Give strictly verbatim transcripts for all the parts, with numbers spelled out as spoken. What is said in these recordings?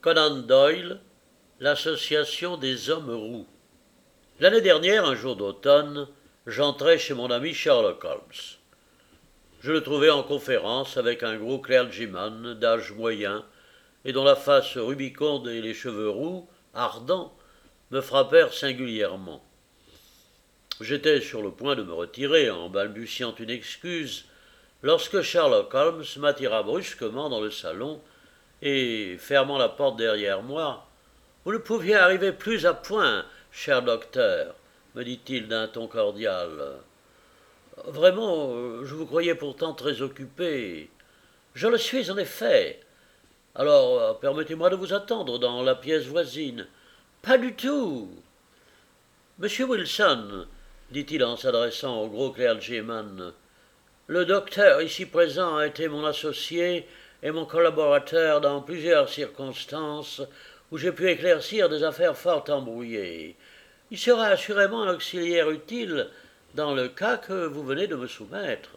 Conan Doyle, l'association des hommes roux. L'année dernière, un jour d'automne, j'entrai chez mon ami Sherlock Holmes. Je le trouvais en conférence avec un gros clergyman d'âge moyen et dont la face rubiconde et les cheveux roux, ardents, me frappèrent singulièrement. J'étais sur le point de me retirer en balbutiant une excuse lorsque Sherlock Holmes m'attira brusquement dans le salon et, fermant la porte derrière moi, « Vous ne pouviez arriver plus à point, cher docteur, me dit-il d'un ton cordial. Vraiment, je vous croyais pourtant très occupé. Je le suis en effet. Alors, permettez-moi de vous attendre dans la pièce voisine. Pas du tout. Monsieur Wilson, dit-il en s'adressant au gros clergyman, le docteur ici présent a été mon associé et mon collaborateur dans plusieurs circonstances où j'ai pu éclaircir des affaires fort embrouillées. Il sera assurément un auxiliaire utile dans le cas que vous venez de me soumettre.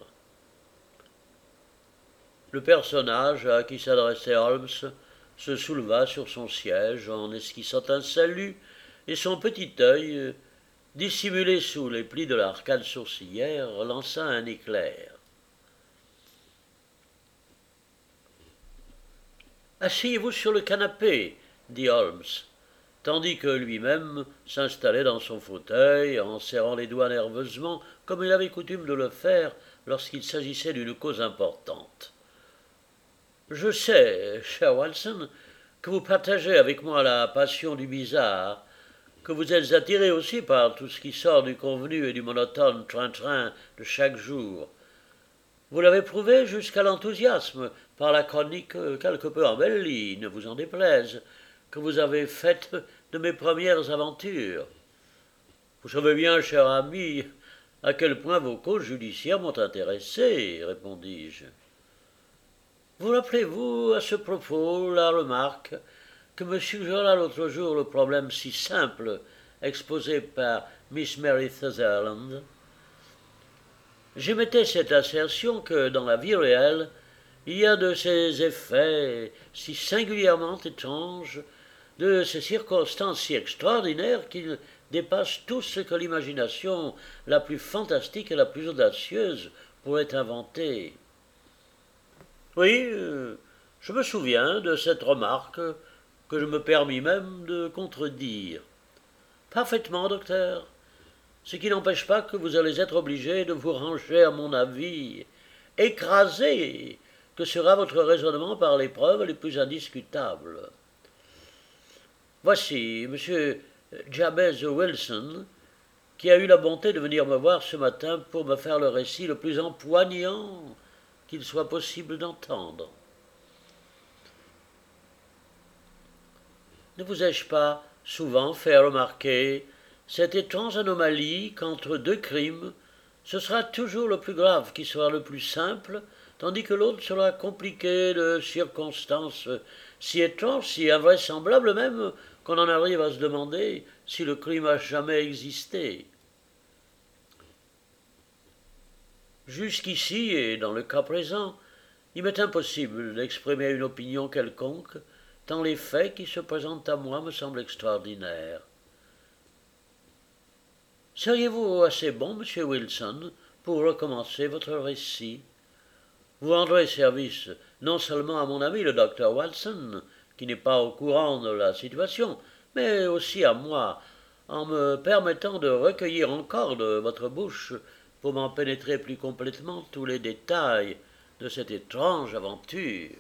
Le personnage à qui s'adressait Holmes se souleva sur son siège en esquissant un salut, et son petit œil, dissimulé sous les plis de l'arcade sourcilière, lança un éclair. « Asseyez-vous sur le canapé, dit Holmes, tandis que lui-même s'installait dans son fauteuil en serrant les doigts nerveusement, comme il avait coutume de le faire lorsqu'il s'agissait d'une cause importante. Je sais, cher Watson, que vous partagez avec moi la passion du bizarre, que vous êtes attiré aussi par tout ce qui sort du convenu et du monotone train-train de chaque jour. Vous l'avez prouvé jusqu'à l'enthousiasme par la chronique quelque peu embellie, ne vous en déplaise, que vous avez faite de mes premières aventures. Vous savez bien, cher ami, à quel point vos causes judiciaires m'ont intéressé, répondis-je. Vous rappelez-vous à ce propos la remarque que me suggéra l'autre jour le problème si simple exposé par Miss Mary Sutherland? J'émettais cette assertion que dans la vie réelle, il y a de ces effets si singulièrement étranges, de ces circonstances si extraordinaires qu'ils dépassent tout ce que l'imagination la plus fantastique et la plus audacieuse pourrait inventer. Oui, je me souviens de cette remarque que je me permis même de contredire. Parfaitement, docteur, ce qui n'empêche pas que vous allez être obligé de vous ranger à mon avis, écrasé que sera votre raisonnement par les preuves les plus indiscutables. Voici M. Jabez Wilson, qui a eu la bonté de venir me voir ce matin pour me faire le récit le plus empoignant qu'il soit possible d'entendre. Ne vous ai-je pas souvent fait remarquer cette étrange anomalie qu'entre deux crimes, ce sera toujours le plus grave qui sera le plus simple, tandis que l'autre sera compliqué de circonstances si étranges, si invraisemblables même, qu'on en arrive à se demander si le crime a jamais existé. Jusqu'ici, et dans le cas présent, il m'est impossible d'exprimer une opinion quelconque, tant les faits qui se présentent à moi me semblent extraordinaires. Seriez-vous assez bon, monsieur Wilson, pour recommencer votre récit? Vous rendrez service non seulement à mon ami le docteur Watson, qui n'est pas au courant de la situation, mais aussi à moi, en me permettant de recueillir encore de votre bouche, pour m'en pénétrer plus complètement, tous les détails de cette étrange aventure.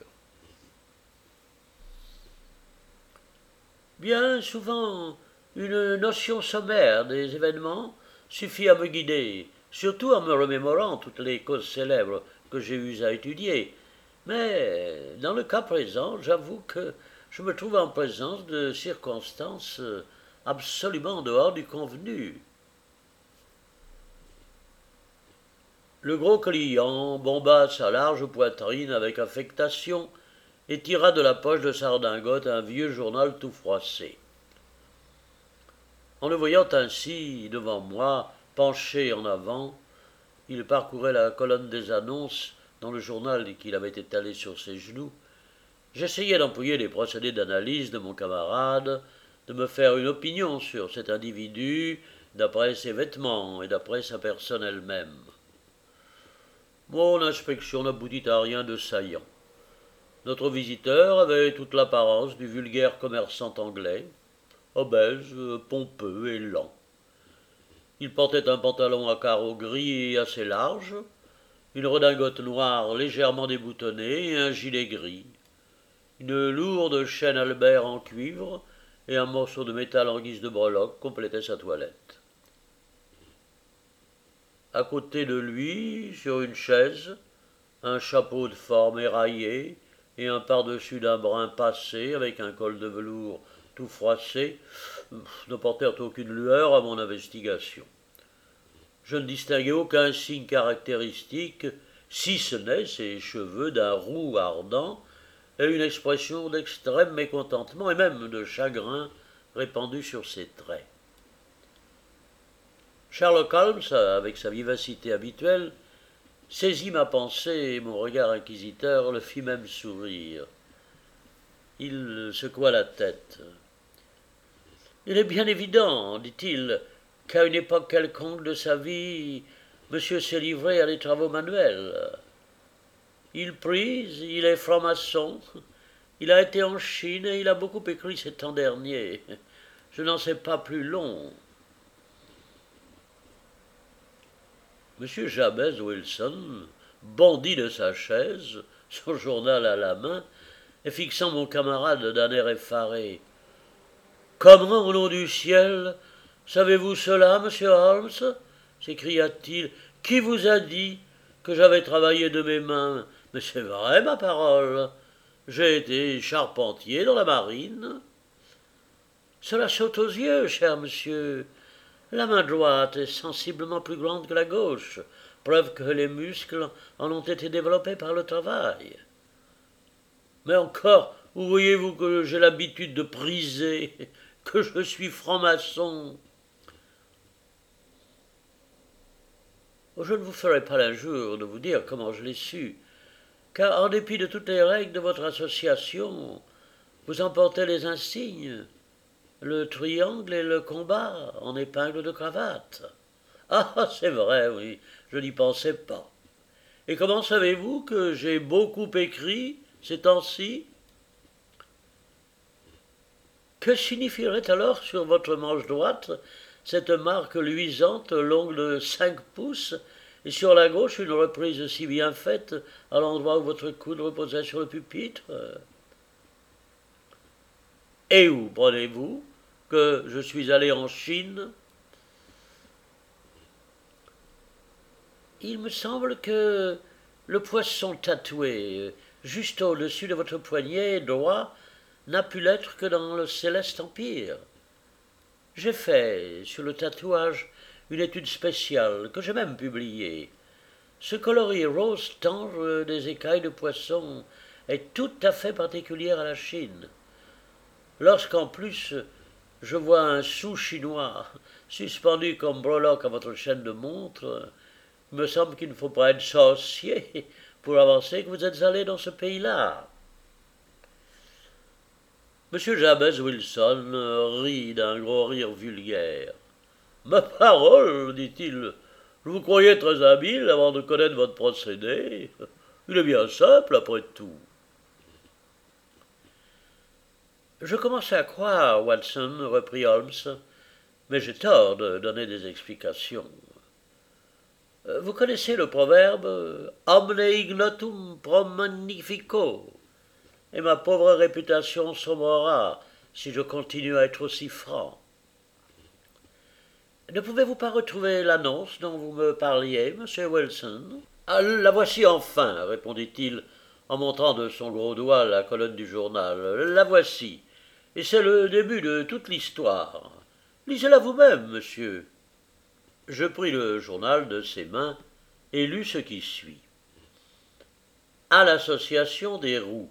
Bien souvent, une notion sommaire des événements suffit à me guider, surtout en me remémorant toutes les causes célèbres que j'ai eu à étudier. Mais dans le cas présent, j'avoue que je me trouve en présence de circonstances absolument en dehors du convenu. Le gros client bomba sa large poitrine avec affectation et tira de la poche de sa redingote un vieux journal tout froissé. En le voyant ainsi devant moi, penché en avant, il parcourait la colonne des annonces dans le journal qu'il avait étalé sur ses genoux, J'essayais d'employer les procédés d'analyse de mon camarade, de me faire une opinion sur cet individu, d'après ses vêtements et d'après sa personne elle-même. Mon inspection n'aboutit à rien de saillant. Notre visiteur avait toute l'apparence du vulgaire commerçant anglais, obèse, pompeux et lent. Il portait un pantalon à carreaux gris et assez large, une redingote noire légèrement déboutonnée et un gilet gris. Une lourde chaîne Albert en cuivre et un morceau de métal en guise de breloque complétaient sa toilette. À côté de lui, sur une chaise, un chapeau de forme éraillé et un pardessus d'un brun passé avec un col de velours tout froissé ne portèrent aucune lueur à mon investigation. Je ne distinguai aucun signe caractéristique, si ce n'est ses cheveux d'un roux ardent et une expression d'extrême mécontentement et même de chagrin répandue sur ses traits. Sherlock Holmes, avec sa vivacité habituelle, saisit ma pensée et mon regard inquisiteur le fit même sourire. Il secoua la tête. « Il est bien évident, dit-il, qu'à une époque quelconque de sa vie, monsieur s'est livré à des travaux manuels. Il prise, il est franc-maçon, il a été en Chine et il a beaucoup écrit ces temps derniers. Je n'en sais pas plus long. » Monsieur Jabez Wilson bondit de sa chaise, son journal à la main, et fixant mon camarade d'un air effaré. « Comment, au nom du ciel, savez-vous cela, monsieur Holmes » s'écria-t-il. « Qui vous a dit que j'avais travaillé de mes mains ? Mais c'est vrai, ma parole. J'ai été charpentier dans la marine. » « Cela saute aux yeux, cher monsieur. La main droite est sensiblement plus grande que la gauche, preuve que les muscles en ont été développés par le travail. Mais encore, où voyez-vous que j'ai l'habitude de priser, que je suis franc-maçon ? Je ne vous ferai pas l'injure de vous dire comment je l'ai su, car en dépit de toutes les règles de votre association, vous emportez les insignes, le triangle et le combat en épingle de cravate. Ah, c'est vrai, oui, je n'y pensais pas. Et comment savez-vous que j'ai beaucoup écrit ces temps-ci ? Que signifierait alors sur votre manche droite cette marque luisante longue de cinq pouces et sur la gauche une reprise si bien faite à l'endroit où votre coude reposait sur le pupitre ? Et où prenez-vous que je suis allé en Chine ? Il me semble que le poisson tatoué juste au-dessus de votre poignet droit n'a pu l'être que dans le céleste empire. J'ai fait sur le tatouage une étude spéciale que j'ai même publiée. Ce coloris rose tendre des écailles de poisson est tout à fait particulier à la Chine. Lorsqu'en plus je vois un sou chinois suspendu comme breloque à votre chaîne de montre, il me semble qu'il ne faut pas être sorcier pour avancer que vous êtes allé dans ce pays-là. Monsieur Jabez Wilson rit d'un gros rire vulgaire. « Ma parole, dit-il, je vous croyais très habile avant de connaître votre procédé. Il est bien simple, après tout. » Je commençais à croire, Watson, reprit Holmes, mais j'ai tort de donner des explications. Vous connaissez le proverbe « Omne ignotum pro magnifico » et ma pauvre réputation sombrera si je continue à être aussi franc. Ne pouvez-vous pas retrouver l'annonce dont vous me parliez, monsieur Wilson ? Ah, la voici enfin, répondit-il en montrant de son gros doigt la colonne du journal. La voici. Et c'est le début de toute l'histoire. Lisez-la vous-même, monsieur. Je pris le journal de ses mains et lus ce qui suit. À l'association des roues.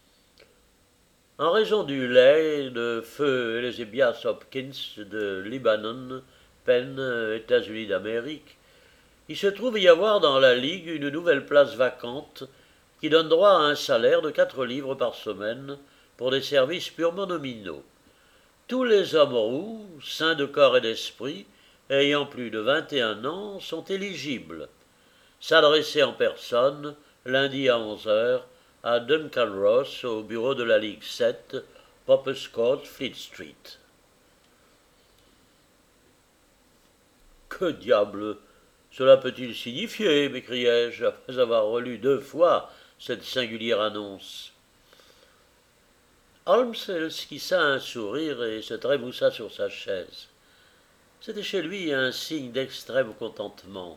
En raison du lait de feu Elizabeth Hopkins de Libanon, Penn, États-Unis d'Amérique, il se trouve y avoir dans la Ligue une nouvelle place vacante qui donne droit à un salaire de quatre livres par semaine pour des services purement nominaux. Tous les hommes roux, sains de corps et d'esprit, ayant plus de vingt et un ans, sont éligibles. S'adresser en personne, lundi à onze heures, à Duncan Ross, au bureau de la Ligue sept, Poppers Court, Fleet Street. Que diable cela peut-il signifier, m'écriai-je, après avoir relu deux fois cette singulière annonce. Holmes esquissa un sourire et se trémoussa sur sa chaise. C'était chez lui un signe d'extrême contentement.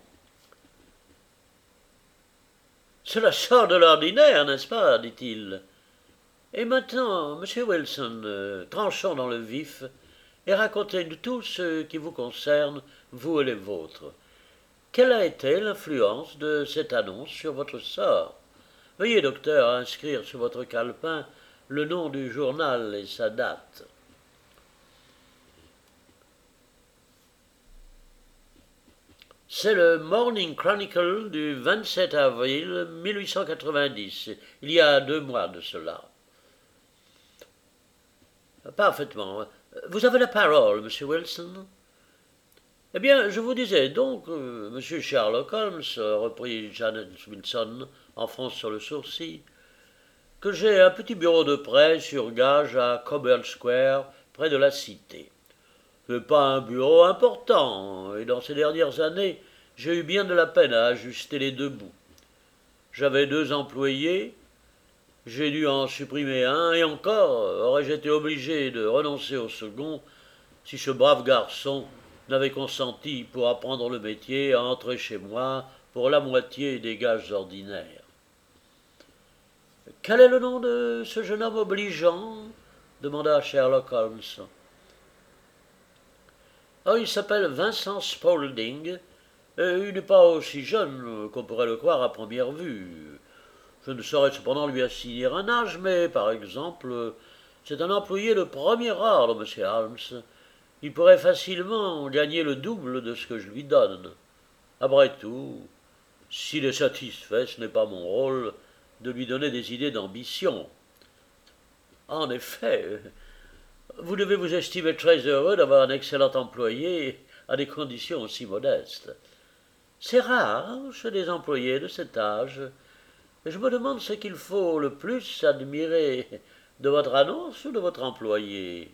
Cela sort de l'ordinaire, n'est-ce pas, dit-il. Et maintenant, monsieur Wilson, euh, tranchons dans le vif et racontez-nous tout ce qui vous concerne, vous et les vôtres. Quelle a été l'influence de cette annonce sur votre sort? Veuillez, docteur, inscrire sur votre calepin le nom du journal et sa date. C'est le Morning Chronicle du vingt-sept avril mille huit cent quatre-vingt-dix, il y a deux mois de cela. Parfaitement. Vous avez la parole, monsieur Wilson. Eh bien, je vous disais donc, euh, monsieur Sherlock Holmes, reprit Janet Wilson, en fronçant le sourcil, que j'ai un petit bureau de prêt sur gage à Coburn Square, près de la Cité. Ce n'est pas un bureau important, et dans ces dernières années, j'ai eu bien de la peine à ajuster les deux bouts. J'avais deux employés, j'ai dû en supprimer un, et encore aurais-je été obligé de renoncer au second si ce brave garçon n'avait consenti, pour apprendre le métier, à entrer chez moi pour la moitié des gages ordinaires. Quel est le nom de ce jeune homme obligeant? Demanda Sherlock Holmes. Oh, il s'appelle Vincent Spaulding, et il n'est pas aussi jeune qu'on pourrait le croire à première vue. Je ne saurais cependant lui assigner un âge, mais, par exemple, c'est un employé de premier ordre, monsieur Holmes. Il pourrait facilement gagner le double de ce que je lui donne. Après tout, s'il est satisfait, ce n'est pas mon rôle de lui donner des idées d'ambition. En effet, vous devez vous estimer très heureux d'avoir un excellent employé à des conditions aussi modestes. C'est rare chez des employés de cet âge, et je me demande ce qu'il faut le plus admirer de votre annonce ou de votre employé.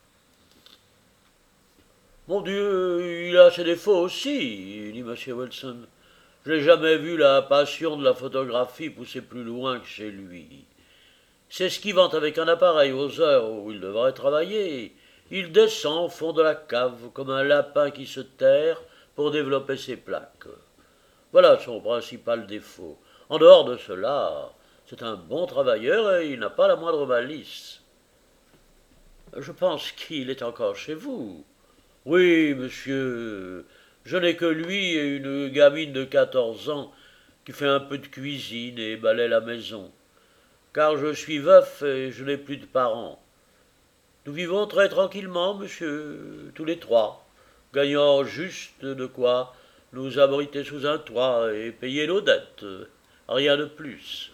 Mon Dieu, il a ses défauts aussi, dit M. Wilson. Je n'ai jamais vu la passion de la photographie pousser plus loin que chez lui. S'esquivant avec un appareil aux heures où il devrait travailler, il descend au fond de la cave comme un lapin qui se terre pour développer ses plaques. Voilà son principal défaut. En dehors de cela, c'est un bon travailleur et il n'a pas la moindre malice. Je pense qu'il est encore chez vous. Oui, monsieur, je n'ai que lui et une gamine de quatorze ans qui fait un peu de cuisine et balaie la maison, car je suis veuf et je n'ai plus de parents. Nous vivons très tranquillement, monsieur, tous les trois, gagnant juste de quoi nous abriter sous un toit et payer nos dettes, rien de plus.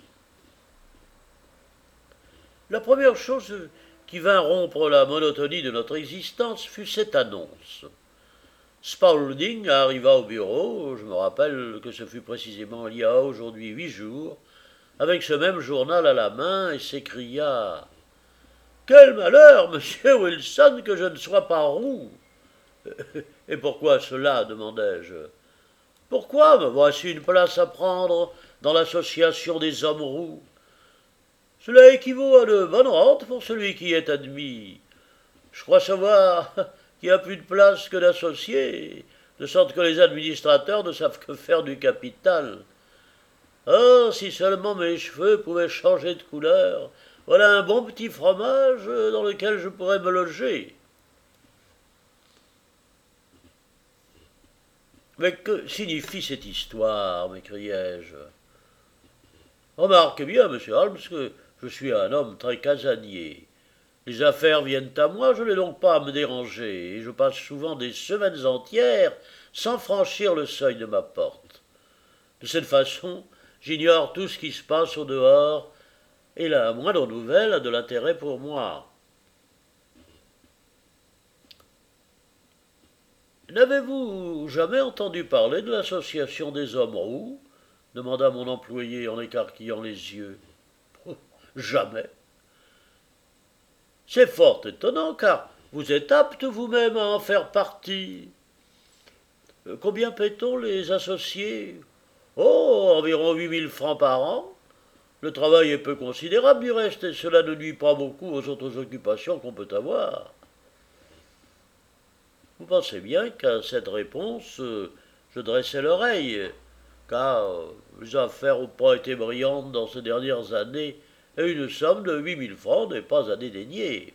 La première chose qui vint rompre la monotonie de notre existence fut cette annonce. Spaulding arriva au bureau, je me rappelle que ce fut précisément il y a aujourd'hui huit jours, avec ce même journal à la main, et s'écria « Quel malheur, monsieur Wilson, que je ne sois pas roux !» « Et pourquoi cela ?» demandai-je. « Pourquoi me voici une place à prendre dans l'association des hommes roux ? Cela équivaut à de bonnes rentes pour celui qui est admis. Je crois savoir qu'il n'y a plus de place que d'associés, de sorte que les administrateurs ne savent que faire du capital. Oh, si seulement mes cheveux pouvaient changer de couleur, voilà un bon petit fromage dans lequel je pourrais me loger. » « Mais que signifie cette histoire ?» m'écriai-je. « Remarquez bien, monsieur Holmes, que je suis un homme très casanier. Les affaires viennent à moi, je n'ai donc pas à me déranger, et je passe souvent des semaines entières sans franchir le seuil de ma porte. De cette façon, J'ignore tout ce qui se passe au dehors, et la moindre nouvelle a de l'intérêt pour moi. N'avez-vous jamais entendu parler de l'association des hommes roux demanda mon employé en écarquillant les yeux. Jamais. C'est fort étonnant, car vous êtes apte vous-même à en faire partie. Combien paie-t-on les associés? Oh, environ huit mille francs par an. Le travail est peu considérable du reste, et cela ne nuit pas beaucoup aux autres occupations qu'on peut avoir. Vous pensez bien qu'à cette réponse, euh, je dressai l'oreille, car euh, les affaires n'ont pas été brillantes dans ces dernières années, et une somme de huit mille francs n'est pas à dédaigner.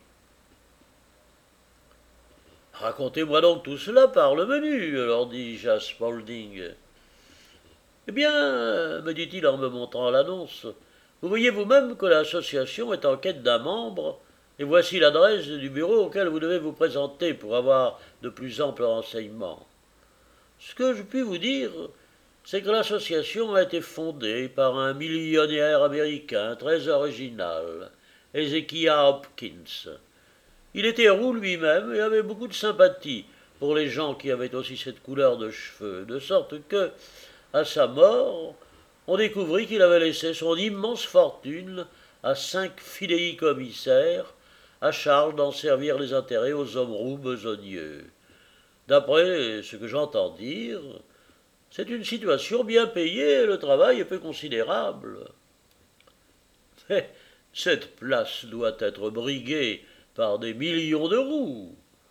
Racontez-moi donc tout cela par le menu, leur dis-je à Spaulding. Eh bien, me dit-il en me montrant l'annonce, vous voyez vous-même que l'association est en quête d'un membre, et voici l'adresse du bureau auquel vous devez vous présenter pour avoir de plus amples renseignements. Ce que je puis vous dire, c'est que l'association a été fondée par un millionnaire américain très original, Ezekiah Hopkins. Il était roux lui-même et avait beaucoup de sympathie pour les gens qui avaient aussi cette couleur de cheveux, de sorte que, à sa mort, on découvrit qu'il avait laissé son immense fortune à cinq fidéicommissaires, à charge d'en servir les intérêts aux hommes roux besogneux. D'après ce que j'entends dire, c'est une situation bien payée et le travail est peu considérable. Mais cette place doit être briguée par des millions de roux.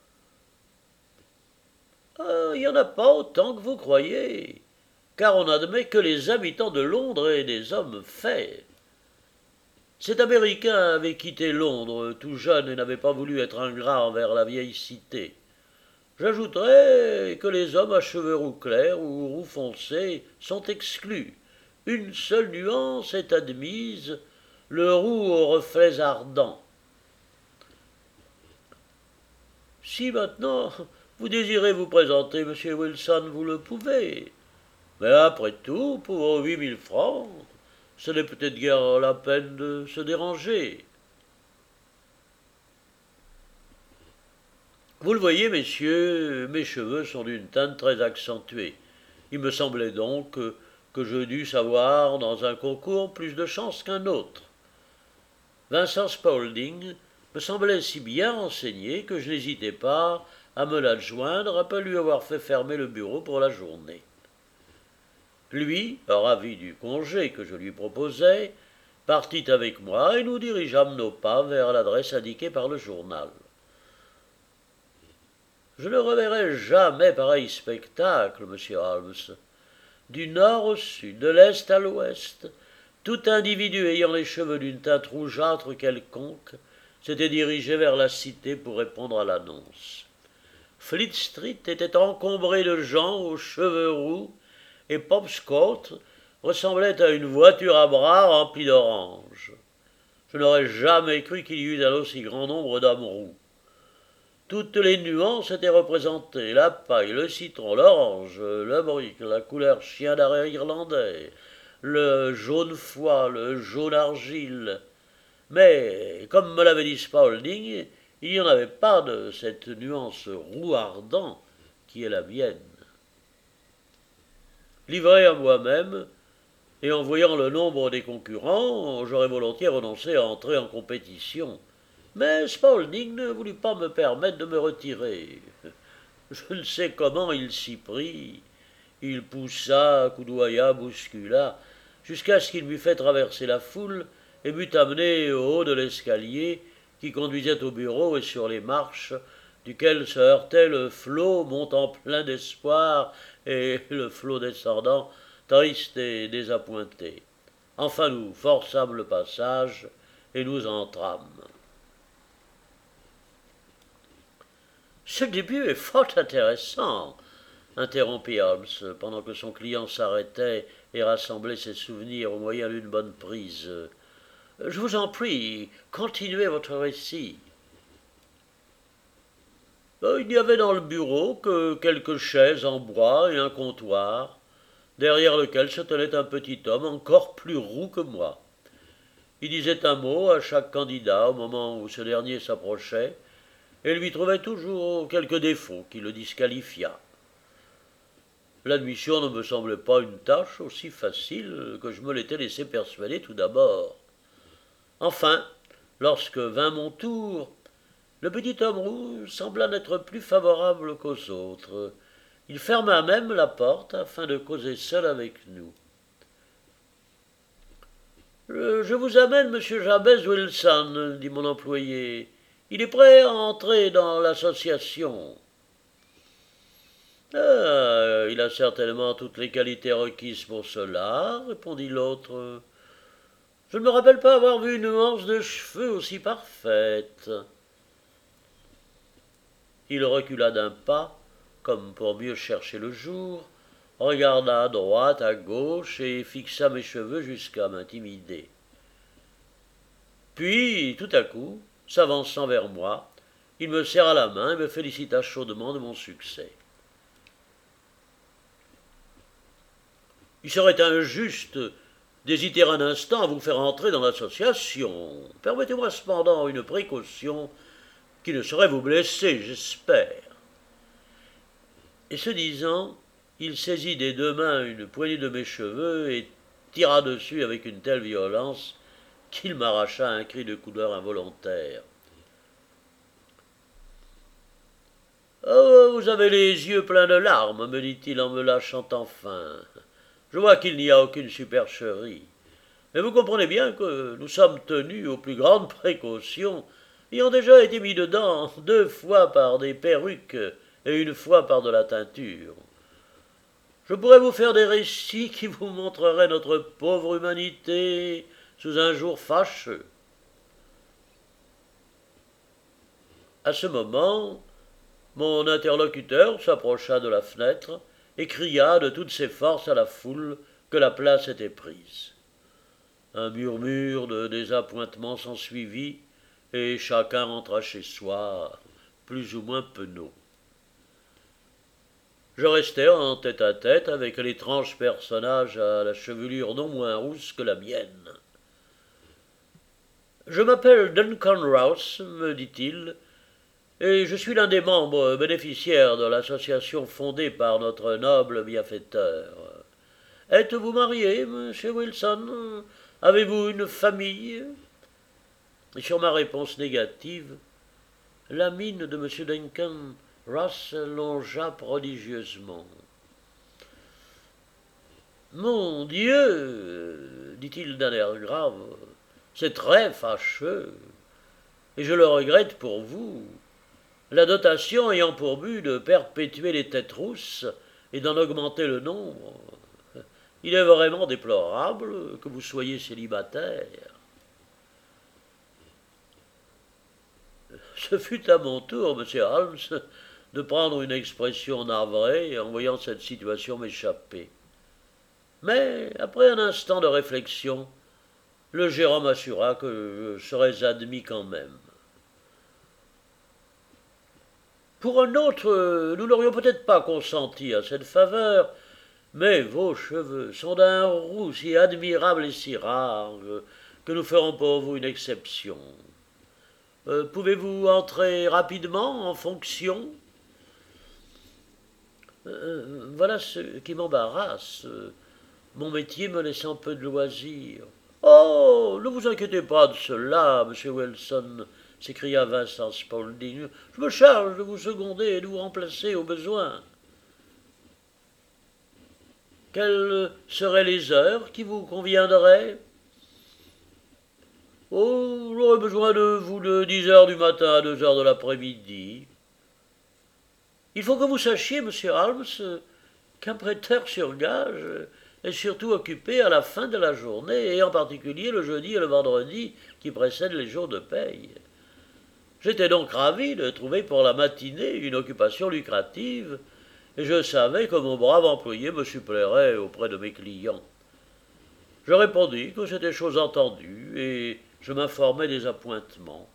Ah, il n'y en a pas autant que vous croyez, car on admet que les habitants de Londres aient des hommes faits. Cet Américain avait quitté Londres tout jeune et n'avait pas voulu être ingrat envers la vieille cité. J'ajouterai que les hommes à cheveux roux clairs ou roux foncés sont exclus. Une seule nuance est admise, le roux aux reflets ardents. Si maintenant vous désirez vous présenter, monsieur Wilson, vous le pouvez. Mais après tout, pour huit mille francs, ce n'est peut-être guère la peine de se déranger. Vous le voyez, messieurs, mes cheveux sont d'une teinte très accentuée. Il me semblait donc que, que je dus avoir dans un concours plus de chance qu'un autre. Vincent Spaulding me semblait si bien renseigné que je n'hésitais pas à me l'adjoindre après lui avoir fait fermer le bureau pour la journée. Lui, ravi du congé que je lui proposais, partit avec moi et nous dirigeâmes nos pas vers l'adresse indiquée par le journal. Je ne reverrai jamais pareil spectacle, monsieur Holmes. Du nord au sud, de l'est à l'ouest, tout individu ayant les cheveux d'une teinte rougeâtre quelconque s'était dirigé vers la cité pour répondre à l'annonce. Fleet Street était encombrée de gens aux cheveux roux, et Pop's Court ressemblait à une voiture à bras remplie d'oranges. Je n'aurais jamais cru qu'il y eût un aussi grand nombre d'hommes roux. Toutes les nuances étaient représentées, la paille, le citron, l'orange, le brick, la couleur chien d'arrêt irlandais, le jaune foie, le jaune argile. Mais, comme me l'avait dit Spaulding, il n'y en avait pas de cette nuance roux ardent qui est la mienne. Livré à moi-même, et en voyant le nombre des concurrents, j'aurais volontiers renoncé à entrer en compétition. Mais Spaulding ne voulut pas me permettre de me retirer. Je ne sais comment il s'y prit. Il poussa, coudoya, bouscula, jusqu'à ce qu'il m'eût fait traverser la foule et m'eût amené au haut de l'escalier qui conduisait au bureau et sur les marches, duquel se heurtait le flot montant plein d'espoir et le flot descendant, triste et désappointé. Enfin nous forçâmes le passage et nous entrâmes. Ce début est fort intéressant, interrompit Holmes, pendant que son client s'arrêtait et rassemblait ses souvenirs au moyen d'une bonne prise. Je vous en prie, continuez votre récit. Il n'y avait dans le bureau que quelques chaises en bois et un comptoir. derrière lequel se tenait un petit homme encore plus roux que moi. Il disait un mot à chaque candidat au moment où ce dernier s'approchait, et lui trouvait toujours quelque défaut qui le disqualifiât. L'admission ne me semblait pas une tâche aussi facile que je me l'étais laissé persuader tout d'abord. Enfin, lorsque vint mon tour, le petit homme roux sembla n'être plus favorable qu'aux autres. Il ferma même la porte afin de causer seul avec nous. « Je vous amène monsieur Jabez Wilson, dit mon employé. Il est prêt à entrer dans l'association. » Ah, il a certainement toutes les qualités requises pour cela, répondit l'autre. Je ne me rappelle pas avoir vu une nuance de cheveux aussi parfaite. Il recula d'un pas, comme pour mieux chercher le jour, regarda à droite, à gauche, et fixa mes cheveux jusqu'à m'intimider. Puis, tout à coup, s'avançant vers moi, il me serra la main et me félicita chaudement de mon succès. Il serait injuste d'hésiter un instant à vous faire entrer dans l'association. Permettez-moi cependant une précaution qui ne saurait vous blesser, j'espère. Et ce disant, il saisit des deux mains une poignée de mes cheveux et tira dessus avec une telle violence qu'il m'arracha un cri de couleur involontaire. « Oh, vous avez les yeux pleins de larmes, me dit-il en me lâchant enfin. Je vois qu'il n'y a aucune supercherie. Mais vous comprenez bien que nous sommes tenus aux plus grandes précautions, ayant déjà été mis dedans deux fois par des perruques et une fois par de la teinture. Je pourrais vous faire des récits qui vous montreraient notre pauvre humanité sous un jour fâcheux. » À ce moment, mon interlocuteur s'approcha de la fenêtre et cria de toutes ses forces à la foule que la place était prise. Un murmure de désappointement s'ensuivit, et chacun rentra chez soi, plus ou moins penaud. Je restai en tête-à-tête avec l'étrange personnage à la chevelure non moins rousse que la mienne. « Je m'appelle Duncan Rouse, me dit-il, et je suis l'un des membres bénéficiaires de l'association fondée par notre noble bienfaiteur. Êtes-vous marié, monsieur Wilson? Avez-vous une famille ?» Et sur ma réponse négative, la mine de monsieur Duncan Ross longea prodigieusement. « Mon Dieu, dit-il d'un air grave, c'est très fâcheux, et je le regrette pour vous. La dotation ayant pour but de perpétuer les têtes rousses et d'en augmenter le nombre, il est vraiment déplorable que vous soyez célibataire. » Ce fut à mon tour, monsieur Holmes, de prendre une expression navrée en voyant cette situation m'échapper. Mais, après un instant de réflexion, le gérant m'assura que je serais admis quand même. Pour un autre, nous n'aurions peut-être pas consenti à cette faveur, mais vos cheveux sont d'un roux si admirable et si rare que nous ferons pour vous une exception. Euh, pouvez-vous entrer rapidement en fonction ? euh, Voilà ce qui m'embarrasse, mon métier me laissant peu de loisirs. « Oh, ne vous inquiétez pas de cela, monsieur Wilson, » s'écria Vincent Spaulding. « Je me charge de vous seconder et de vous remplacer au besoin. » « Quelles seraient les heures qui vous conviendraient ? » « Oh, j'aurais besoin de vous de dix heures du matin à deux heures de l'après-midi. » « Il faut que vous sachiez, monsieur Holmes, qu'un prêteur sur gage est surtout occupé à la fin de la journée, et en particulier le jeudi et le vendredi qui précèdent les jours de paye. J'étais donc ravi de trouver pour la matinée une occupation lucrative, et je savais que mon brave employé me suppléerait auprès de mes clients. Je répondis que c'était chose entendue, et je m'informais des appointements.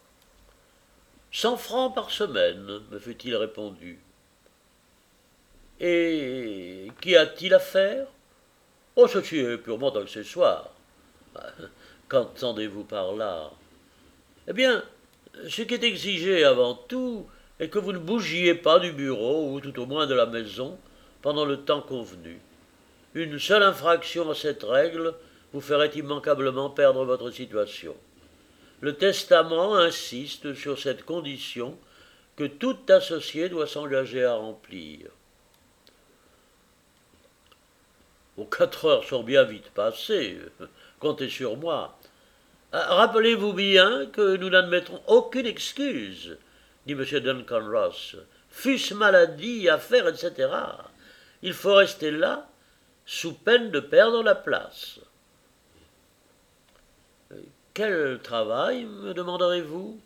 « Cent francs par semaine, me fut-il répondu. » Et qu'y a-t-il à faire? Oh, ceci est purement accessoire. Qu'entendez-vous par là? Eh bien, ce qui est exigé avant tout est que vous ne bougiez pas du bureau, ou tout au moins de la maison, pendant le temps convenu. Une seule infraction à cette règle vous ferait immanquablement perdre votre situation. Le testament insiste sur cette condition que tout associé doit s'engager à remplir. Aux quatre heures sont bien vite passées, comptez sur moi. Rappelez-vous bien que nous n'admettrons aucune excuse, dit M. Duncan Ross, fût-ce maladie, affaires, et cetera. Il faut rester là, sous peine de perdre la place. Quel travail, me demanderez-vous?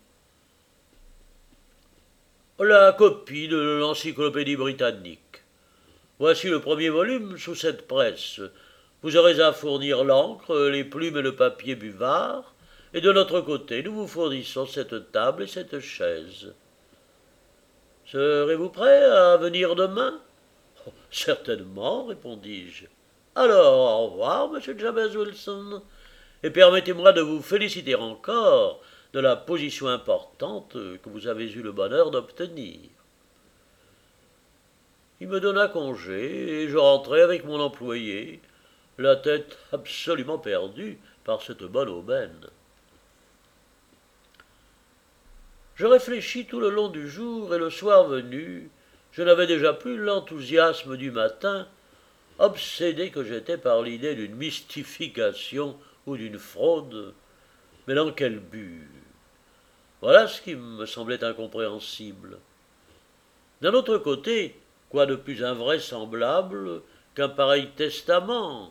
La copie de l'encyclopédie britannique. Voici le premier volume sous cette presse. Vous aurez à fournir l'encre, les plumes et le papier buvard, et de notre côté, nous vous fournissons cette table et cette chaise. Serez-vous prêt à venir demain? Oh, certainement, répondis-je. Alors, au revoir, monsieur Jabez Wilson, et permettez-moi de vous féliciter encore de la position importante que vous avez eu le bonheur d'obtenir. Il me donna congé, et je rentrai avec mon employé, la tête absolument perdue par cette bonne aubaine. Je réfléchis tout le long du jour, et le soir venu, je n'avais déjà plus l'enthousiasme du matin, obsédé que j'étais par l'idée d'une mystification ou d'une fraude. Mais dans quel but? Voilà ce qui me semblait incompréhensible. D'un autre côté, quoi de plus invraisemblable qu'un pareil testament,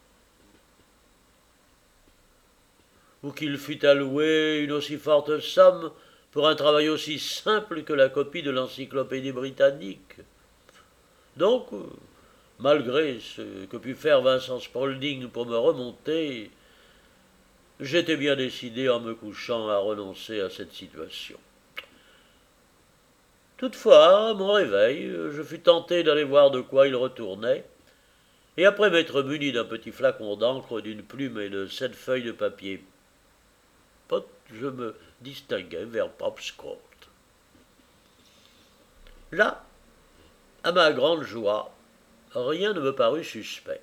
ou qu'il fût alloué une aussi forte somme pour un travail aussi simple que la copie de l'encyclopédie britannique. Donc, malgré ce que put faire Vincent Spaulding pour me remonter, j'étais bien décidé en me couchant à renoncer à cette situation. Toutefois, à mon réveil, je fus tenté d'aller voir de quoi il retournait, et après m'être muni d'un petit flacon d'encre, d'une plume et de sept feuilles de papier pot, je me distinguai vers Pops Court. Là, à ma grande joie, rien ne me parut suspect.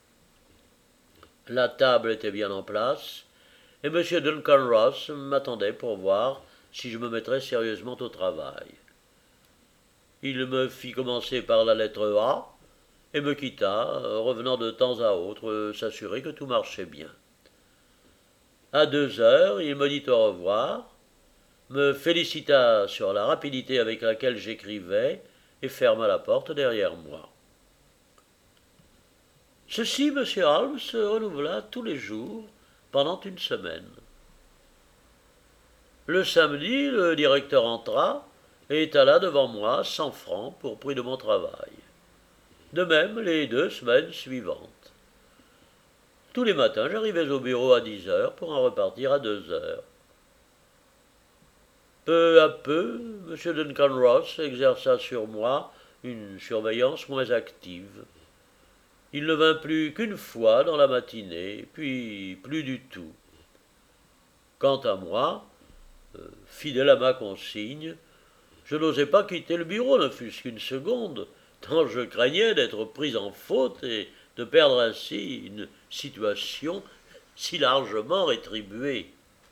La table était bien en place, et M. Duncan Ross m'attendait pour voir si je me mettrais sérieusement au travail. Il me fit commencer par la lettre A et me quitta, revenant de temps à autre s'assurer que tout marchait bien. À deux heures, il me dit au revoir, me félicita sur la rapidité avec laquelle j'écrivais et ferma la porte derrière moi. Ceci, M. Holmes, se renouvela tous les jours pendant une semaine. Le samedi, le directeur entra et étala devant moi cent francs pour prix de mon travail. De même les deux semaines suivantes. Tous les matins, j'arrivais au bureau à dix heures pour en repartir à deux heures. Peu à peu, M. Duncan Ross exerça sur moi une surveillance moins active. Il ne vint plus qu'une fois dans la matinée, puis plus du tout. Quant à moi, euh, fidèle à ma consigne, je n'osais pas quitter le bureau, ne fût-ce qu'une seconde, tant je craignais d'être pris en faute et de perdre ainsi une situation si largement rétribuée.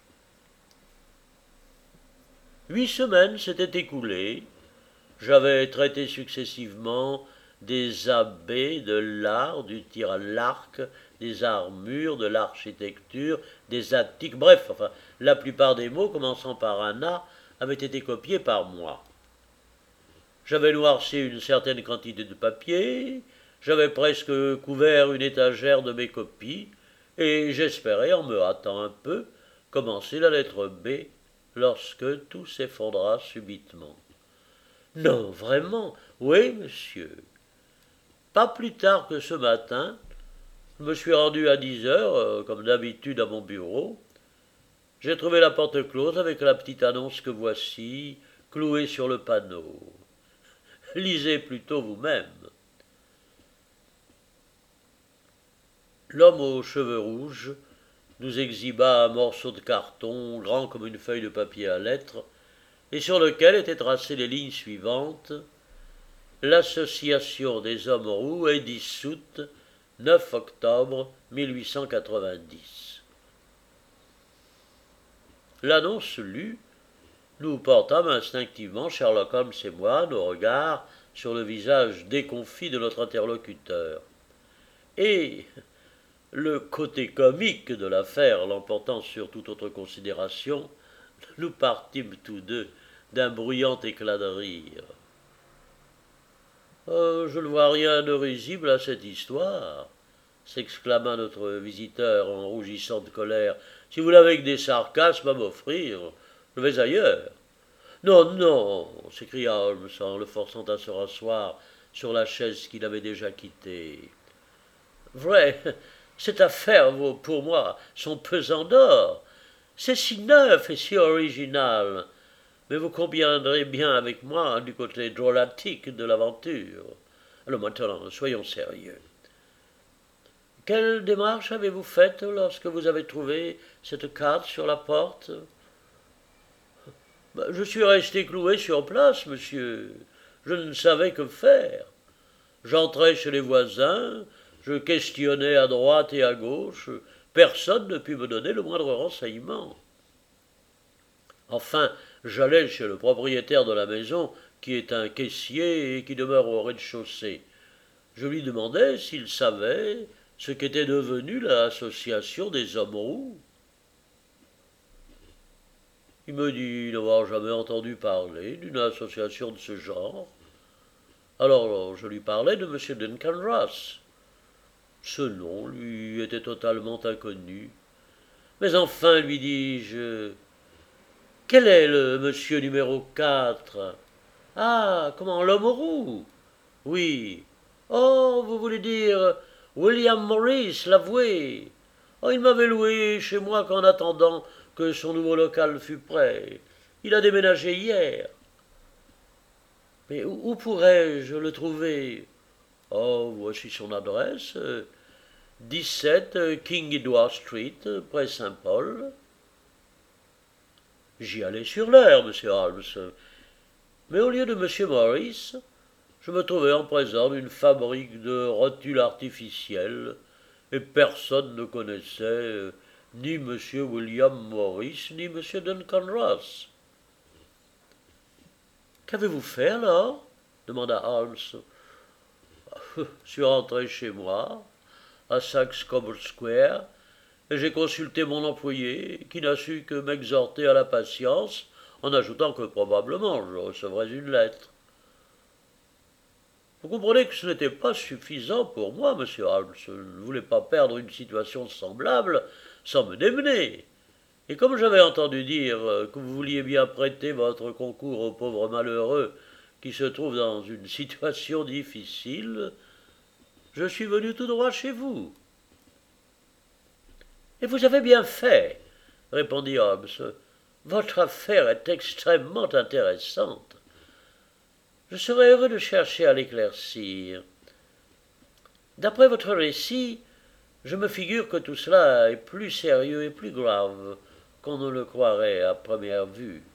Huit semaines s'étaient écoulées. J'avais traité successivement des abbés, de l'art, du tir à l'arc, des armures, de l'architecture, des attiques, bref, enfin, la plupart des mots, commençant par un A, avaient été copiés par moi. J'avais noirci une certaine quantité de papier, j'avais presque couvert une étagère de mes copies, et j'espérais, en me hâtant un peu, commencer la lettre B, lorsque tout s'effondra subitement. Non, vraiment, oui, monsieur. Pas plus tard que ce matin, je me suis rendu à dix heures, euh, comme d'habitude, à mon bureau. J'ai trouvé la porte close avec la petite annonce que voici, clouée sur le panneau. Lisez plutôt vous-même. L'homme aux cheveux rouges nous exhiba un morceau de carton grand comme une feuille de papier à lettres, et sur lequel étaient tracées les lignes suivantes. L'association des hommes roux est dissoute neuf octobre mille huit cent quatre-vingt-dix. L'annonce lue, nous portâmes instinctivement, Sherlock Holmes et moi, nos regards sur le visage déconfit de notre interlocuteur. Et, le côté comique de l'affaire l'emportant sur toute autre considération, nous partîmes tous deux d'un bruyant éclat de rire. Euh, je ne vois rien de risible à cette histoire, s'exclama notre visiteur en rougissant de colère. Si vous n'avez que des sarcasmes à m'offrir, je vais ailleurs. Non, non, s'écria Holmes en le forçant à se rasseoir sur la chaise qu'il avait déjà quittée. Vrai, cette affaire vaut pour moi son pesant d'or. C'est si neuf et si original. Mais vous conviendrez bien avec moi du côté drôlatique de l'aventure. Alors maintenant, soyons sérieux. Quelle démarche avez-vous faite lorsque vous avez trouvé cette carte sur la porte? Je suis resté cloué sur place, monsieur. Je ne savais que faire. J'entrai chez les voisins, je questionnais à droite et à gauche, personne ne put me donner le moindre renseignement. Enfin, j'allai chez le propriétaire de la maison, qui est un caissier et qui demeure au rez-de-chaussée. Je lui demandai s'il savait ce qu'était devenue l'association des hommes roux. Il me dit n'avoir jamais entendu parler d'une association de ce genre. Alors je lui parlai de M. Duncan Ross. Ce nom lui était totalement inconnu. Mais enfin, lui dis-je, quel est le monsieur numéro quatre? Ah, comment, l'homme roux? Oui. Oh, vous voulez dire William Morris, l'avoué. Oh, il m'avait loué chez moi qu'en attendant que son nouveau local fût prêt. Il a déménagé hier. Mais où, où pourrais-je le trouver? Oh, voici son adresse. dix-sept King Edward Street, près Saint-Paul. J'y allai sur l'heure, monsieur Holmes. Mais au lieu de monsieur Morris, je me trouvais en présence d'une fabrique de rotules artificielles, et personne ne connaissait euh, ni monsieur William Morris, ni monsieur Duncan Ross. Qu'avez-vous fait alors? Demanda Holmes. Je suis rentré chez moi, à Saxe Coburn Square, et j'ai consulté mon employé, qui n'a su que m'exhorter à la patience, en ajoutant que probablement je recevrais une lettre. Vous comprenez que ce n'était pas suffisant pour moi, monsieur Holmes. Je ne voulais pas perdre une situation semblable sans me démener. Et comme j'avais entendu dire que vous vouliez bien prêter votre concours aux pauvres malheureux qui se trouvent dans une situation difficile, je suis venu tout droit chez vous. Et vous avez bien fait, répondit Holmes. Votre affaire est extrêmement intéressante. Je serais heureux de chercher à l'éclaircir. D'après votre récit, je me figure que tout cela est plus sérieux et plus grave qu'on ne le croirait à première vue.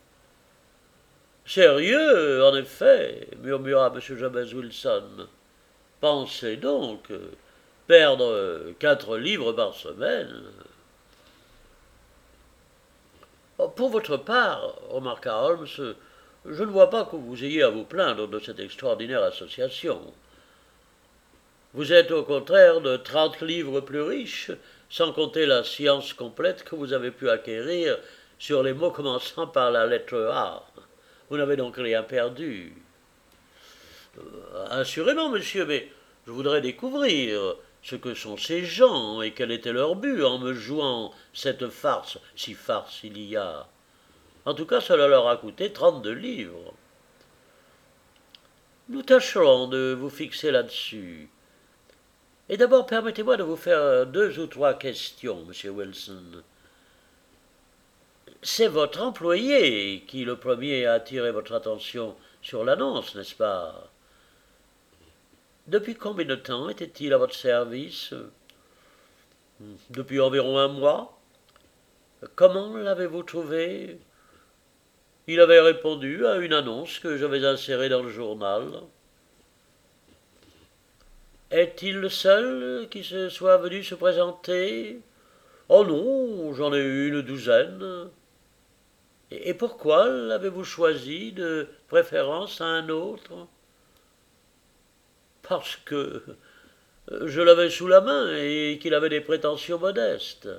Sérieux, en effet, murmura M. Jabez Wilson. Pensez donc, perdre quatre livres par semaine. Pour votre part, remarqua Holmes, je ne vois pas que vous ayez à vous plaindre de cette extraordinaire association. Vous êtes au contraire de trente livres plus riches, sans compter la science complète que vous avez pu acquérir sur les mots commençant par la lettre A. Vous n'avez donc rien perdu. Euh, assurément, monsieur, mais je voudrais découvrir ce que sont ces gens et quel était leur but en me jouant cette farce, si farce il y a. En tout cas, cela leur a coûté trente-deux livres. Nous tâcherons de vous fixer là-dessus. Et d'abord, permettez-moi de vous faire deux ou trois questions, monsieur Wilson. C'est votre employé qui, le premier, a attiré votre attention sur l'annonce, n'est-ce pas? Depuis combien de temps était-il à votre service? Depuis environ un mois. Comment l'avez-vous trouvé? Il avait répondu à une annonce que j'avais insérée dans le journal. Est-il le seul qui se soit venu se présenter? Oh non, j'en ai eu une douzaine. Et pourquoi l'avez-vous choisi de préférence à un autre? Parce que je l'avais sous la main et qu'il avait des prétentions modestes.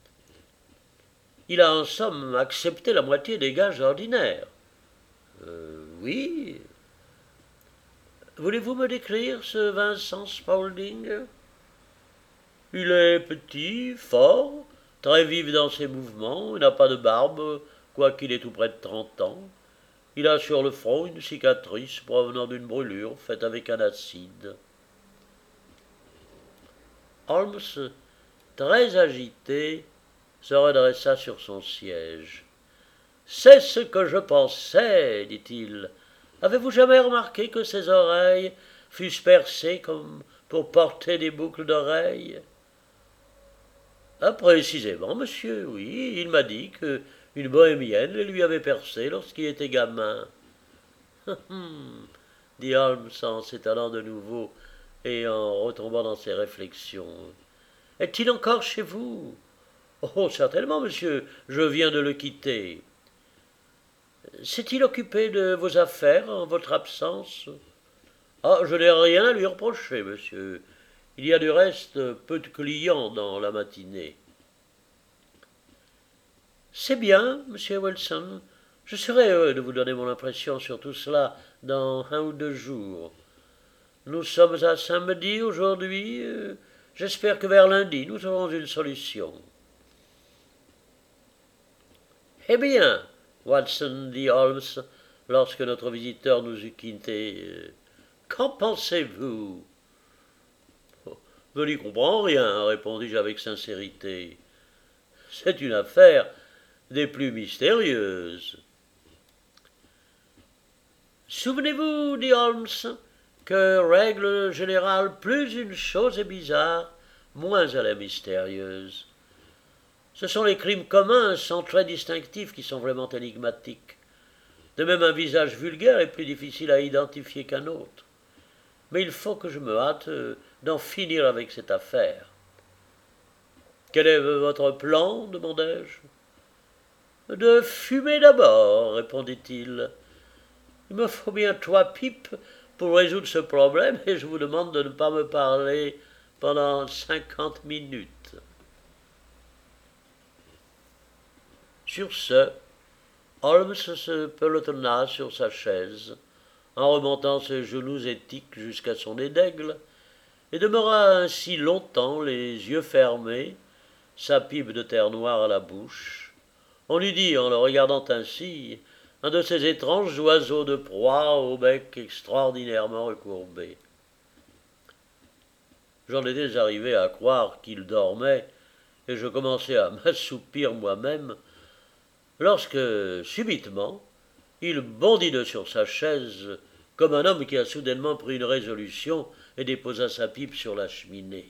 Il a en somme accepté la moitié des gages ordinaires. Euh, oui. Voulez-vous me décrire ce Vincent Spaulding? Il est petit, fort, très vif dans ses mouvements, il n'a pas de barbe, quoiqu'il ait tout près de trente ans. Il a sur le front une cicatrice provenant d'une brûlure faite avec un acide. Holmes, très agité, se redressa sur son siège. C'est ce que je pensais, dit-il. Avez-vous jamais remarqué que ses oreilles fussent percées comme pour porter des boucles d'oreilles? Ah, précisément, monsieur, oui, il m'a dit que une bohémienne les lui avait percées lorsqu'il était gamin. Hum, dit Holmes en s'étalant de nouveau et en retombant dans ses réflexions. Est-il encore chez vous? Oh, certainement, monsieur, je viens de le quitter. S'est-il occupé de vos affaires en votre absence? Ah, je n'ai rien à lui reprocher, monsieur. Il y a du reste peu de clients dans la matinée. C'est bien, monsieur Wilson. Je serai heureux de vous donner mon impression sur tout cela dans un ou deux jours. Nous sommes à samedi aujourd'hui. J'espère que vers lundi nous aurons une solution. Eh bien, Watson, dit Holmes, lorsque notre visiteur nous eut quittés, qu'en pensez-vous? Je n'y comprends rien, répondis-je avec sincérité. C'est une affaire des plus mystérieuses. Souvenez-vous, dit Holmes, que, règle générale, plus une chose est bizarre, moins elle est mystérieuse. Ce sont les crimes communs sans traits distinctifs qui sont vraiment énigmatiques. De même, un visage vulgaire est plus difficile à identifier qu'un autre. Mais il faut que je me hâte d'en finir avec cette affaire. Quel est votre plan? Demandai-je. De fumer d'abord, répondit-il. Il me faut bien trois pipes pour résoudre ce problème et je vous demande de ne pas me parler pendant cinquante minutes. Sur ce, Holmes se pelotonna sur sa chaise, en remontant ses genoux étiques jusqu'à son nez d'aigle, et demeura ainsi longtemps les yeux fermés, sa pipe de terre noire à la bouche. On eût dit, en le regardant ainsi, un de ces étranges oiseaux de proie au bec extraordinairement recourbé. J'en étais arrivé à croire qu'il dormait, et je commençais à m'assoupir moi-même, lorsque, subitement, il bondit de sur sa chaise, comme un homme qui a soudainement pris une résolution et déposa sa pipe sur la cheminée.